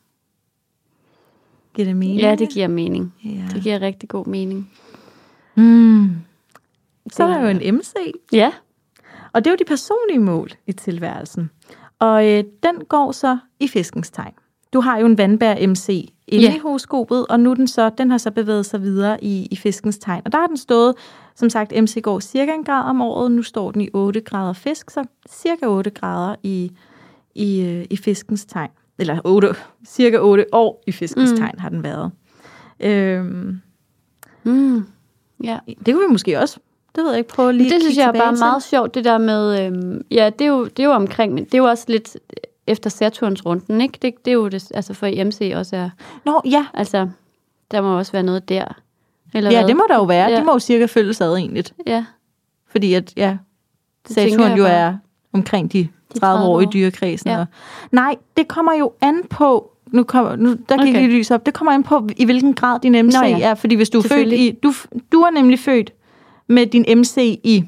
Giver det mening? Ja, det giver mening. Ja. Det giver rigtig god mening. Mm. Så er der jo en M C. Ja. Og det er jo de personlige mål i tilværelsen. Og øh, den går så i fiskens tegn. Du har jo en vandbær M C inde yeah. i horoskopet, og nu den så, den har så bevæget sig videre i, i fiskens tegn. Og der har den stået, som sagt, M C går cirka en grad om året. Nu står den i otte grader fisk, så cirka otte grader i, i, øh, i fiskens tegn. Eller otte, cirka otte år i fiskens mm. tegn har den været. Øhm, mm. ja. Det kunne vi måske også, det ved jeg ikke, prøve lige det synes jeg er bare til. meget sjovt, det der med, øhm, ja, det er, jo, det er jo omkring, men det er jo også lidt efter Saturns runden, ikke? Det, det er jo det, altså for i M C også er... Nå, ja. Altså, der må også være noget der. Eller ja, hvad? det må der jo være. Ja. Det må jo cirka følges ad egentlig. Ja. Fordi at, ja, det Saturn jo er omkring de tredive år i dyrekredsen. Ja. Og, nej, det kommer jo an på, nu kommer, nu, der gik okay. lige lys op, det kommer an på, i hvilken grad din M C Nå, ja. er. Fordi hvis du er født i, du, du er nemlig født med din M C i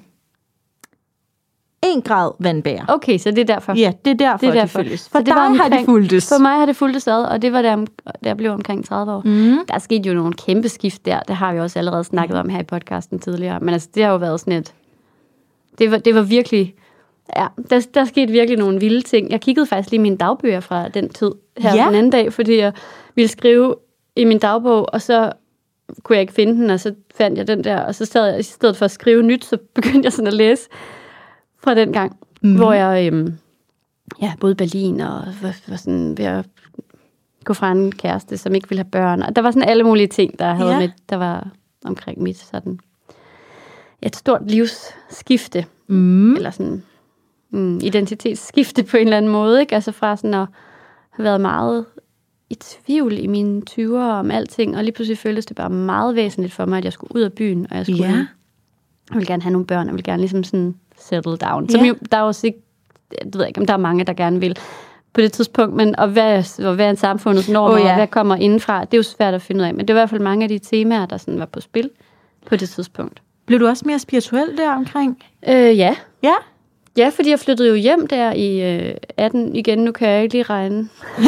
en grad vandbær. Okay, så det er derfor. Ja, det er derfor, det, er derfor. det følges. For dig omkring, har det fulgtes. For mig har det fulgtes ad, og det var der, der blev omkring tredive år. Mm. Der er sket jo nogle kæmpe skift der. Det har vi også allerede snakket om her i podcasten tidligere. Men altså, det har jo været sådan et... Det var, det var virkelig... Ja, der, der skete virkelig nogle vilde ting. Jeg kiggede faktisk lige mine dagbøger fra den tid her ja. den anden dag, fordi jeg ville skrive i min dagbog, og så kunne jeg ikke finde den, og så fandt jeg den der, og så sad jeg i stedet for at skrive nyt, så begyndte jeg sådan at læse fra den gang, mm. hvor jeg øhm, ja, boede i Berlin, og var, var sådan ved at gå fra en kæreste, som ikke ville have børn, og der var sådan alle mulige ting, der havde ja. med, der var omkring mit sådan et stort livsskifte, mm. eller sådan, mm, identitetsskifte på en eller anden måde, ikke? Altså fra sådan at have været meget i tvivl i mine tyvere om alting, og lige pludselig føltes det bare meget væsentligt for mig, at jeg skulle ud af byen, og jeg skulle... Ja. Jeg vil gerne have nogle børn, jeg vil gerne ligesom sådan settle down. Ja. Som jo, der er også ikke... Jeg ved ikke, om der er mange, der gerne vil på det tidspunkt, men og hvad, og hvad er en samfundets normer, oh, ja. og hvad kommer indenfra, det er jo svært at finde ud af, men det er i hvert fald mange af de temaer, der sådan var på spil på det tidspunkt. Blev du også mere spirituel der omkring? Øh, ja. Ja? Ja, fordi jeg flyttede jo hjem der i øh, atten igen. Nu kan jeg ikke lige regne.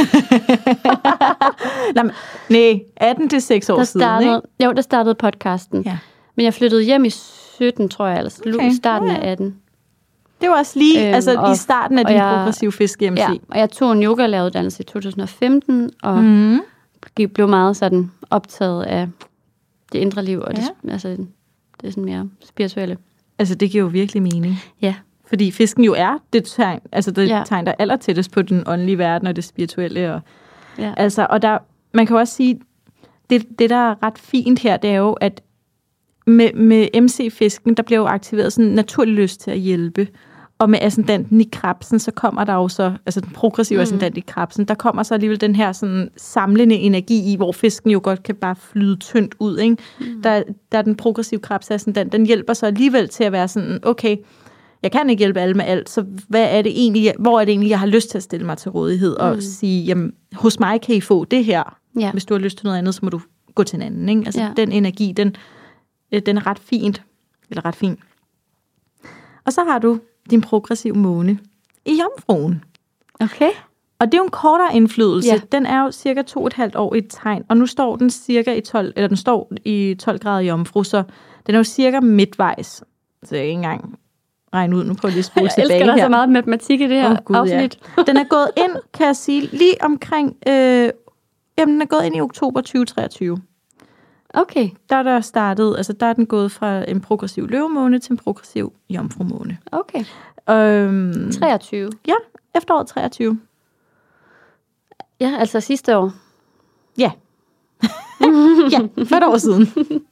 Nej, men, nej, atten til seks år der startede, siden, ikke? Jo, der startede podcasten. Ja. Men jeg flyttede hjem i sytten, tror jeg, altså Okay. i starten Ja, ja. af atten. Det var også lige Øhm, altså, og- i starten af og din jeg- progressive fisk M C. Ja, og jeg tog en yogalæreruddannelse i to tusind og femten, og Mm. blev meget sådan optaget af det indre liv, og det, Ja. altså, det er sådan mere spirituelle. Altså, det giver jo virkelig mening. Ja. Fordi fisken jo er det tegn, altså det Ja. tegn, der er aller tættest på den åndelige verden og det spirituelle. Og, Ja. altså, og der, man kan jo også sige, det, det der er ret fint her, det er jo, at med, med M C-fisken, der bliver jo aktiveret sådan en naturlig lyst til at hjælpe. Og med ascendanten i Krebsen, så kommer der jo så, altså den progressive mm. ascendant i Krebsen, der kommer så alligevel den her sådan samlende energi i, hvor fisken jo godt kan bare flyde tyndt ud, ikke? Mm. Der, der er den progressive Krebs-ascendant, den hjælper så alligevel til at være sådan, okay, jeg kan ikke hjælpe alle med alt, så hvad er det egentlig, hvor er det egentlig, jeg har lyst til at stille mig til rådighed og mm. sige, jamen, hos mig kan I få det her. Ja. Hvis du har lyst til noget andet, så må du gå til en anden, ikke? Altså Ja. den energi, den, den er ret fint, eller ret fin. Og så har du din progressive måne i Jomfruen. Okay. Og det er jo en kortere indflydelse. Ja. Den er jo cirka to og et halvt år i et tegn, og nu står den cirka i tolv, eller den står i tolv grader i Jomfru, så den er jo cirka midtvejs. Så jeg kan ikke engang regne ud. Nu prøver jeg lige at spole Jeg tilbage elsker, der er her. så meget matematik i det her Åh, Gud, afsnit. Ja. Den er gået ind, kan jeg sige, lige omkring, øh, jamen den er gået ind i oktober tyve treogtyve. Okay. Der er der startet, altså der er den gået fra en progressiv løvemåne til en progressiv jomfrumåne. Okay. Øhm, treogtyve. ja, efteråret treogtyve. Ja, altså sidste år. Ja. ja, for et år siden.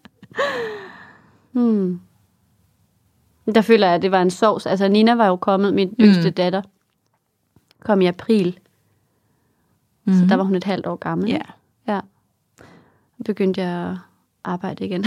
Hmm. Der føler jeg, at det var en sovs. Altså Nina var jo kommet, min yngste Mm. datter, kom i april. Mm. Så der var hun et halvt år gammel. Ja. ikke? Ja. Så begyndte jeg at arbejde igen.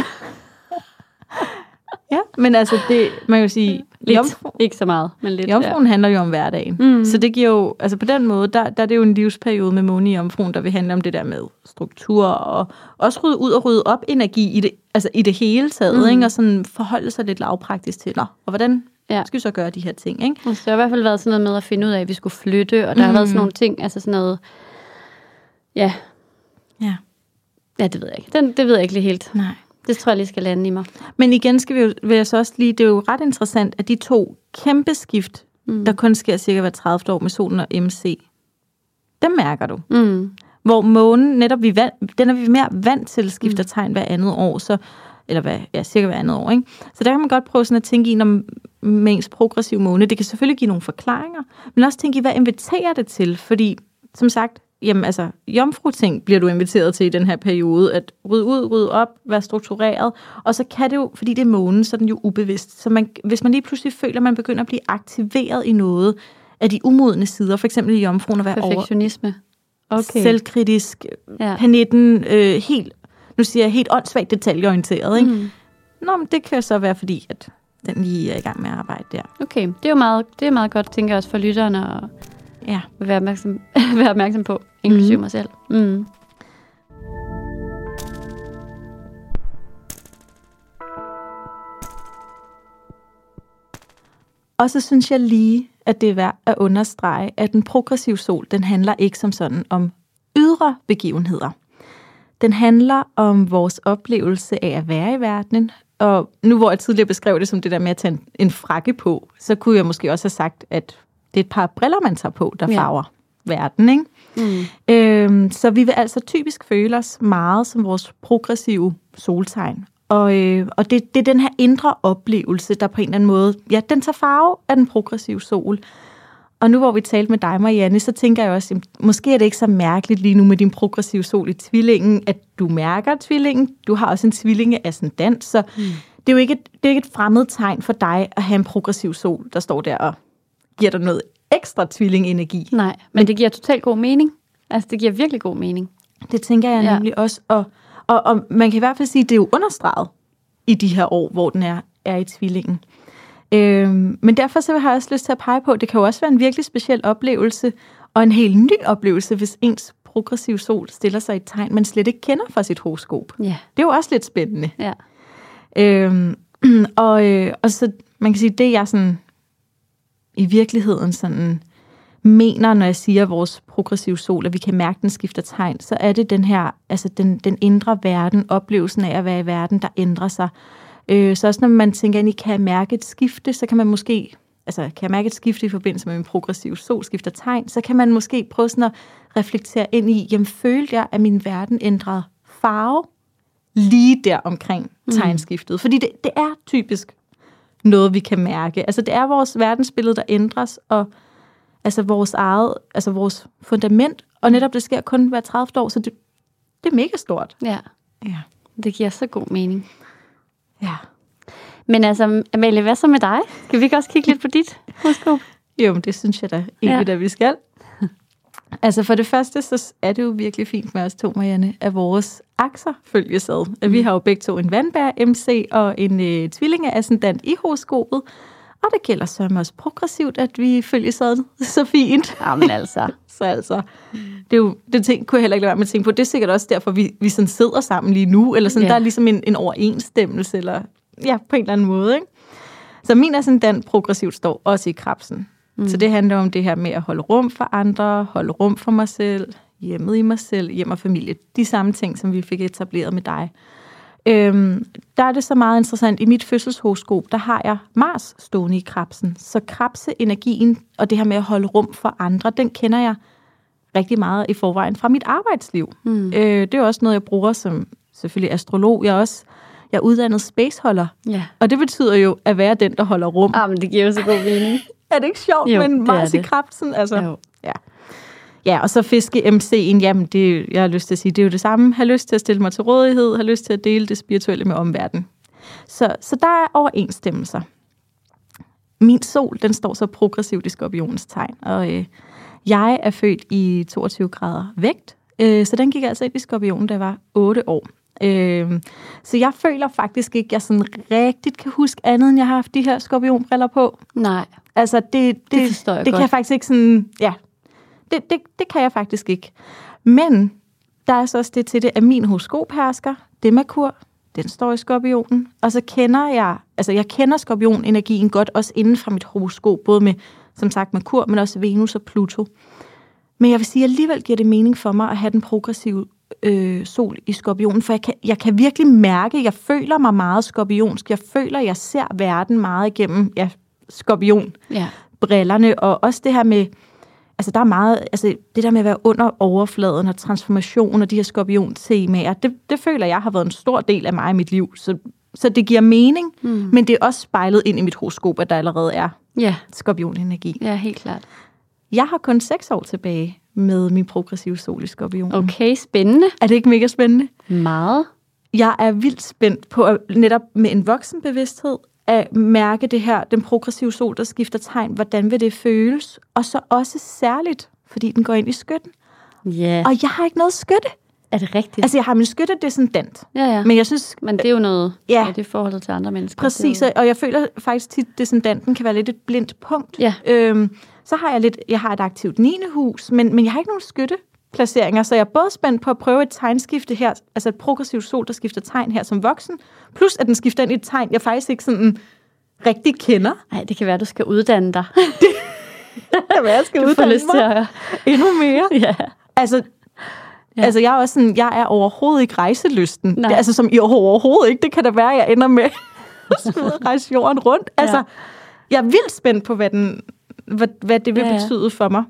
Ja, men altså, det, man kan jo sige, Lidt. jomfru, Ikke så meget, men lidt. jomfruen handler jo om hverdagen. Mm. Så det giver jo, altså på den måde, der, der er det jo en livsperiode med måne i jomfruen, der vil handle om det der med struktur, og også rydde ud og rydde op energi i det, altså i det hele taget, Mm. ikke? Og sådan forholde sig lidt lavpraktisk til, nå, og hvordan Ja. skal vi så gøre de her ting, ikke? Altså, det har i hvert fald været sådan noget med at finde ud af, at vi skulle flytte, og der mm. har været sådan nogle ting, altså sådan noget, ja, Ja. ja, det ved jeg ikke. Den, det ved jeg ikke lige helt. Nej. Det tror jeg lige skal lande i mig. Men igen skal vi jo, vil jeg så også lige, det er jo ret interessant, at de to kæmpe skift, mm. der kun sker cirka hver tredivte år med solen og M C, dem mærker du. Mm. Hvor månen, netop vi vand, den er vi mere vant til, skifter tegn hver andet år, så, eller hvad, ja, cirka hver andet år, ikke? Så der kan man godt prøve sådan at tænke i, når med ens progressiv måne, det kan selvfølgelig give nogle forklaringer, men også tænke i, hvad inviterer det til? Fordi, som sagt, jamen altså, jomfru-ting bliver du inviteret til i den her periode, at rydde ud, rydde op, være struktureret, og så kan det jo, fordi det er månen, så er den jo ubevidst. Så man, hvis man lige pludselig føler, at man begynder at blive aktiveret i noget af de umodne sider, for eksempel i jomfruen at være over Perfektionisme. Okay. selvkritisk, Ja. panetten, øh, helt, nu siger jeg helt åndssvagt detaljeorienteret, ikke? Mm. Nå, men det kan så være fordi, at den lige er i gang med at arbejde der. Okay, det er jo meget, det er meget godt, tænker jeg også for lytterne at Ja. være opmærksom, være opmærksom på, inklusive Mhm. mig selv. Mm. Og så synes jeg lige, at det er værd at understrege, at den progressive sol, den handler ikke som sådan om ydre begivenheder. Den handler om vores oplevelse af at være i verdenen. Og nu hvor jeg tidligere beskrev det som det der med at tage en, en frakke på, så kunne jeg måske også have sagt, at det er et par briller, man tager på, der Ja. farver verden, ikke? Mm. Øhm, så vi vil altså typisk føle os meget som vores progressive soltegn. Og, øh, og det, det er den her indre oplevelse, der på en eller anden måde, ja, den tager farve af den progressive sol. Og nu hvor vi talte med dig, Marianne, så tænker jeg også, at måske er det ikke så mærkeligt lige nu med din progressive sol i tvillingen, at du mærker tvillingen. Du har også en tvillinge ascendant, så mm. det er jo ikke et, det er ikke et fremmed tegn for dig at have en progressiv sol, der står der og giver dig noget ekstra tvillingenergi. Nej, men det giver totalt god mening. Altså, det giver virkelig god mening. Det tænker jeg Ja. nemlig også. Og, og, og man kan i hvert fald sige, at det er jo understreget i de her år, hvor den er, er i tvillingen. Øhm, men derfor så har jeg også lyst til at pege på, at det kan jo også være en virkelig speciel oplevelse, og en helt ny oplevelse, hvis ens progressiv sol stiller sig i et tegn, man slet ikke kender fra sit horoskop. Ja. Det er jo også lidt spændende. Ja. Øhm, og, øh, og så man kan sige, det jeg sådan i virkeligheden sådan mener, når jeg siger vores progressive sol, at vi kan mærke, den skifter tegn, så er det den her, altså den, den indre verden, oplevelsen af at være i verden, der ændrer sig. Øh, så også når man tænker ind i, kan jeg mærke et skifte, så kan man måske, altså kan jeg mærke et skifte i forbindelse med min progressive sol skifter tegn, så kan man måske prøve sådan at reflektere ind i, jamen følte jeg, at min verden ændrede farve lige der omkring tegnskiftet? Mm. Fordi det, det er typisk noget, vi kan mærke. Altså det er vores verdensbillede, der ændres, og altså vores eget, altså vores fundament, og netop det sker kun hver tredivte år, så det, det er mega stort. Ja. Ja. Det giver så god mening. Ja. Men altså, Amalie, hvad så med dig? Skal vi ikke også kigge lidt på dit horoskop? Jo, men det synes jeg da egentlig, ja. at vi skal. Altså for det første, så er det jo virkelig fint med os to, Marianne, at vores akser følges ad. Mm. Vi har jo begge to en vandbær M C og en øh, tvillingeascendant i horoskopet, og det gælder så også progressivt, at vi følges ad så fint. Jamen altså. Så altså, det, er jo, det ting, kunne jeg heller ikke lade være med at tænke på. Det er sikkert også derfor, vi, vi sådan sidder sammen lige nu, eller sådan, ja. Der er ligesom en, en overensstemmelse, eller ja, på en eller anden måde, ikke? Så min ascendant progressivt står også i Krebsen. Mm. Så det handler om det her med at holde rum for andre, holde rum for mig selv, hjemmet i mig selv, hjem og familie. De samme ting, som vi fik etableret med dig. Øhm, der er det så meget interessant. I mit fødselshoroskop, der har jeg Mars stående i Krebsen. Så krebse-energien og det her med at holde rum for andre, den kender jeg rigtig meget i forvejen fra mit arbejdsliv. Mm. Øh, det er også noget, jeg bruger som selvfølgelig astrolog. Jeg er også jeg er uddannet spaceholder. Ja. Og det betyder jo at være den, der holder rum. Ah, men det giver jo så god mening. Er det ikke sjovt, jo, men Mars i Krebsen? Altså, jo. Ja. Ja, og så fiske M C'en, jamen det, jeg har lyst til at sige, det er jo det samme. Har lyst til at stille mig til rådighed, har lyst til at dele det spirituelle med omverdenen. Så, så der er overensstemmelser. Min sol, den står så progressivt i Skorpionens tegn, og øh, jeg er født i toogtyve grader vægt, øh, så den gik altså ind i Skorpionen, da jeg var otte år. Øh, så jeg føler faktisk ikke, at jeg sådan rigtigt kan huske andet, end jeg har haft de her skorpionbriller på. Nej. Altså, det, det, det forstår jeg det godt. kan jeg faktisk ikke sådan, ja, det, det, det kan jeg faktisk ikke. Men der er så også det til det, at min horoskophersker, det Merkur, den står i Skorpionen. Og så kender jeg, altså jeg kender Skorpion-energien godt, også inden fra mit horoskop, både med, som sagt, Merkur, men også Venus og Pluto. Men jeg vil sige, at alligevel giver det mening for mig at have den progressive øh, sol i Skorpionen, for jeg kan, jeg kan virkelig mærke, jeg føler mig meget skorpionsk. Jeg føler, jeg ser verden meget igennem, ja, skorpion-brillerne, ja. Og også det her med, altså der er meget, altså det der med at være under overfladen og transformation og de her skorpion-temaer, det, det føler jeg har været en stor del af mig i mit liv, så, så det giver mening, mm. men det er også spejlet ind i mit horoskop, at der allerede er ja. Skorpion-energi. Ja, helt klart. Jeg har kun seks år tilbage med min progressive sol i Skorpionen. Okay, spændende. Er det ikke mega spændende? Meget. Jeg er vildt spændt på at, netop med en voksenbevidsthed at mærke det her, den progressive sol, der skifter tegn. Hvordan vil det føles? Og så også særligt, fordi den går ind i skytten. Ja. Yeah. Og jeg har ikke noget skytte. Er det rigtigt? Altså, jeg har min skytte descendant. Ja, ja. Men jeg synes... Men det er jo noget, ja, ja, det er forholdet til andre mennesker. Præcis, jo... og jeg føler faktisk tit, at descendanten kan være lidt et blindt punkt. Ja. Øhm, så har jeg lidt, jeg har et aktivt niende hus, men, men jeg har ikke nogen skytteplaceringer, så jeg er både spændt på at prøve et tegnskifte her, altså et progressivt sol, der skifter tegn her som voksen, plus at den skifter ind i et tegn, jeg faktisk ikke sådan rigtig kender. Nej, det kan være, du skal uddanne dig. det kan være, jeg skal du uddanne lyst mig til at... endnu mere. Ja. Altså, ja. altså jeg er også sådan, jeg er overhovedet ikke rejselysten. Nej. Det, altså som i overhovedet ikke. Det kan da være, at jeg ender med at skulle rejse jorden rundt. Altså, ja. Jeg er vildt spændt på, hvad, den, hvad, hvad det vil ja, ja. betyde for mig.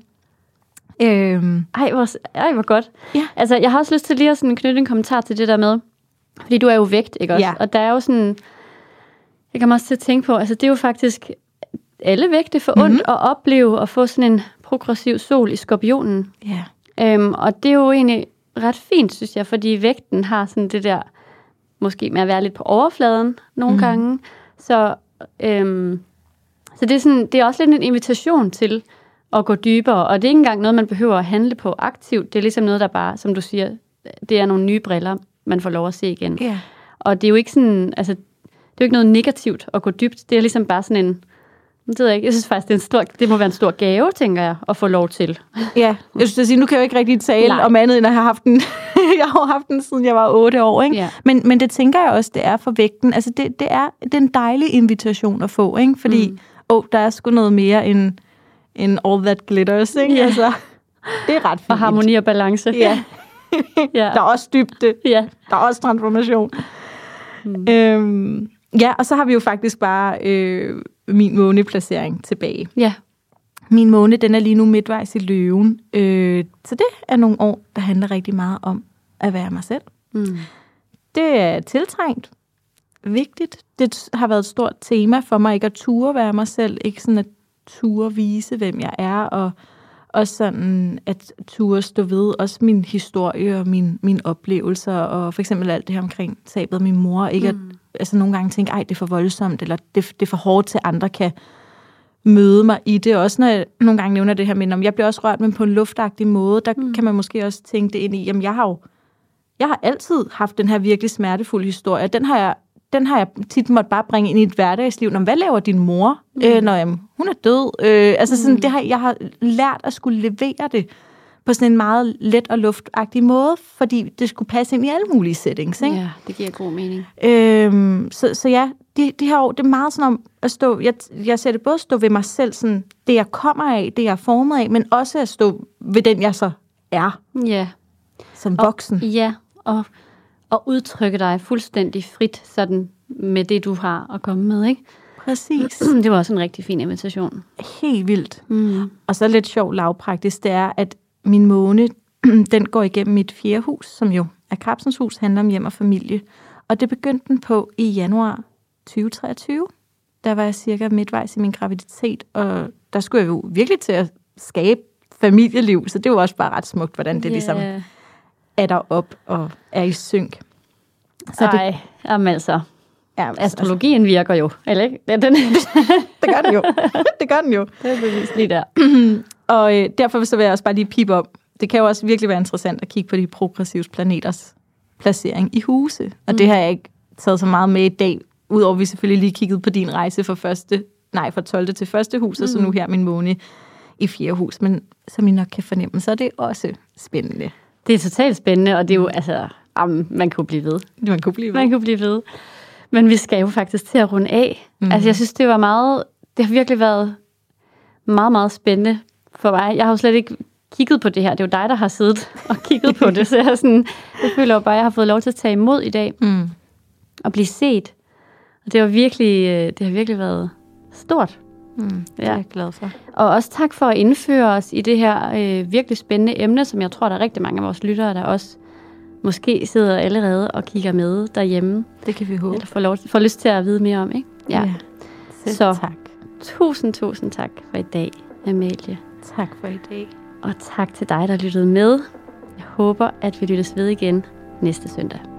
Øhm. Ej, hvor, ej, hvor godt. Ja. Altså, jeg har også lyst til lige at sådan knytte en kommentar til det der med, fordi du er jo vægt, ikke også? Ja. Og der er jo sådan, jeg kommer også til at tænke på, altså det er jo faktisk alle vægte for ondt mm-hmm. at opleve og få sådan en progressiv sol i Skorpionen. Ja. Øhm, og det er jo egentlig ret fint, synes jeg, fordi vægten har sådan det der, måske med at være lidt på overfladen nogle mm. gange. Så, øhm, Så det er, sådan, det er også lidt en invitation til at gå dybere, og det er ikke engang noget, man behøver at handle på aktivt. Det er ligesom noget, der bare, som du siger, det er nogle nye briller, man får lov at se igen. Yeah. Og det er jo ikke sådan, altså, det er jo ikke noget negativt at gå dybt. Det er ligesom bare sådan en, det ved jeg ikke, jeg synes faktisk, det, er en stor, det må være en stor gave, tænker jeg, at få lov til. Ja, jeg synes at sige, nu kan jeg jo ikke rigtig tale Nej. om andet, end at jeg har haft den, jeg har haft den, siden jeg var otte år, ikke? Ja. Men, men det tænker jeg også, det er for vægten. Altså, det, det, er, det er en dejlig invitation at få, ikke? Fordi, mm. åh, der er sgu noget mere end, end all that glitters, ikke? Yeah. Altså, det er ret fint. Og harmoni og balance. Ja. ja. Der er også dybde. Ja. Der er også transformation. Mm. Øhm, ja, og så har vi jo faktisk bare øh, min måneplacering tilbage. Ja. Min måne, den er lige nu midtvejs i Løven. Øh, så det er nogle år, der handler rigtig meget om at være mig selv. Mm. Det er tiltrængt. Vigtigt. Det har været et stort tema for mig, ikke at ture være mig selv. Ikke sådan at ture vise, hvem jeg er, og Og sådan at ture stå ved også min historie og min, mine oplevelser, og for eksempel alt det her omkring tabet af min mor. Ikke at, mm. altså nogle gange tænke, ej, det er for voldsomt, eller det, det er for hårdt til, andre kan møde mig i det. Også når jeg nogle gange nævner det her, men om jeg bliver også rørt, men på en luftagtig måde, der mm. kan man måske også tænke det ind i, jamen jeg har jo, jeg har altid haft den her virkelig smertefulde historie. Den har jeg Den har jeg tit måtte bare bringe ind i et hverdagsliv. Nå, hvad laver din mor, mm. øh, når jamen, hun er død? Øh, altså sådan, mm. det har, jeg har lært at skulle levere det på sådan en meget let og luftagtig måde, fordi det skulle passe ind i alle mulige settings. Ikke? Ja, det giver god mening. Øh, så, så ja, de, de her år, det er meget sådan om at stå, jeg, jeg ser det både stå ved mig selv, sådan, det jeg kommer af, det jeg er formet af, men også at stå ved den, jeg så er. Ja. Som voksen. Og, ja, og og udtrykke dig fuldstændig frit sådan med det, du har at komme med, ikke? Præcis. Det var også en rigtig fin invitation. Helt vildt. Mm. Og så lidt sjovt lavpraktisk, det er, at min måne, den går igennem mit fjerde hus, som jo er Krebsens hus, handler om hjem og familie. Og det begyndte den på i januar tyve treogtyve. Der var jeg cirka midtvejs i min graviditet, og der skulle jeg jo virkelig til at skabe familieliv, så det var også bare ret smukt, hvordan det yeah. ligesom er der op og er i synk. Så Ej, det, jamen altså, ja, astrologien altså, virker jo, eller ikke? Den, det gør den jo. Det gør den jo. Det er bevist lige der. Og øh, derfor så vil jeg også bare lige pipe op. Det kan jo også virkelig være interessant at kigge på de progressive planeters placering i huse. Og mm. det har jeg ikke taget så meget med i dag, udover vi selvfølgelig lige kiggede på din rejse fra første, nej, fra tolvte til første hus, mm. og så nu her min måne i fjerde hus. Men som I nok kan fornemme, så er det også spændende. Det er totalt spændende, og det er jo, altså, um, man kunne blive ved. Man kunne blive ved. Man kunne blive ved. Men vi skal jo faktisk til at runde af. Mm. Altså, jeg synes, det var meget, det har virkelig været meget, meget spændende for mig. Jeg har jo slet ikke kigget på det her. Det er jo dig, der har siddet og kigget på det, så jeg, sådan, jeg føler jo bare, at jeg har fået lov til at tage imod i dag. Mm. Og blive set. Og det, var virkelig, det har virkelig været stort. Mm, det er ja. jeg glad for. Og også tak for at indføre os i det her øh, virkelig spændende emne, som jeg tror, der er rigtig mange af vores lyttere, der også måske sidder allerede og kigger med derhjemme. Det kan vi håbe. Eller får, lov, får lyst til at vide mere om, ikke? Ja. ja. Selv Så tak. tusind, tusind tak for i dag, Amalie. Tak for i dag. Og tak til dig, der lyttede med. Jeg håber, at vi lyttes ved igen næste søndag.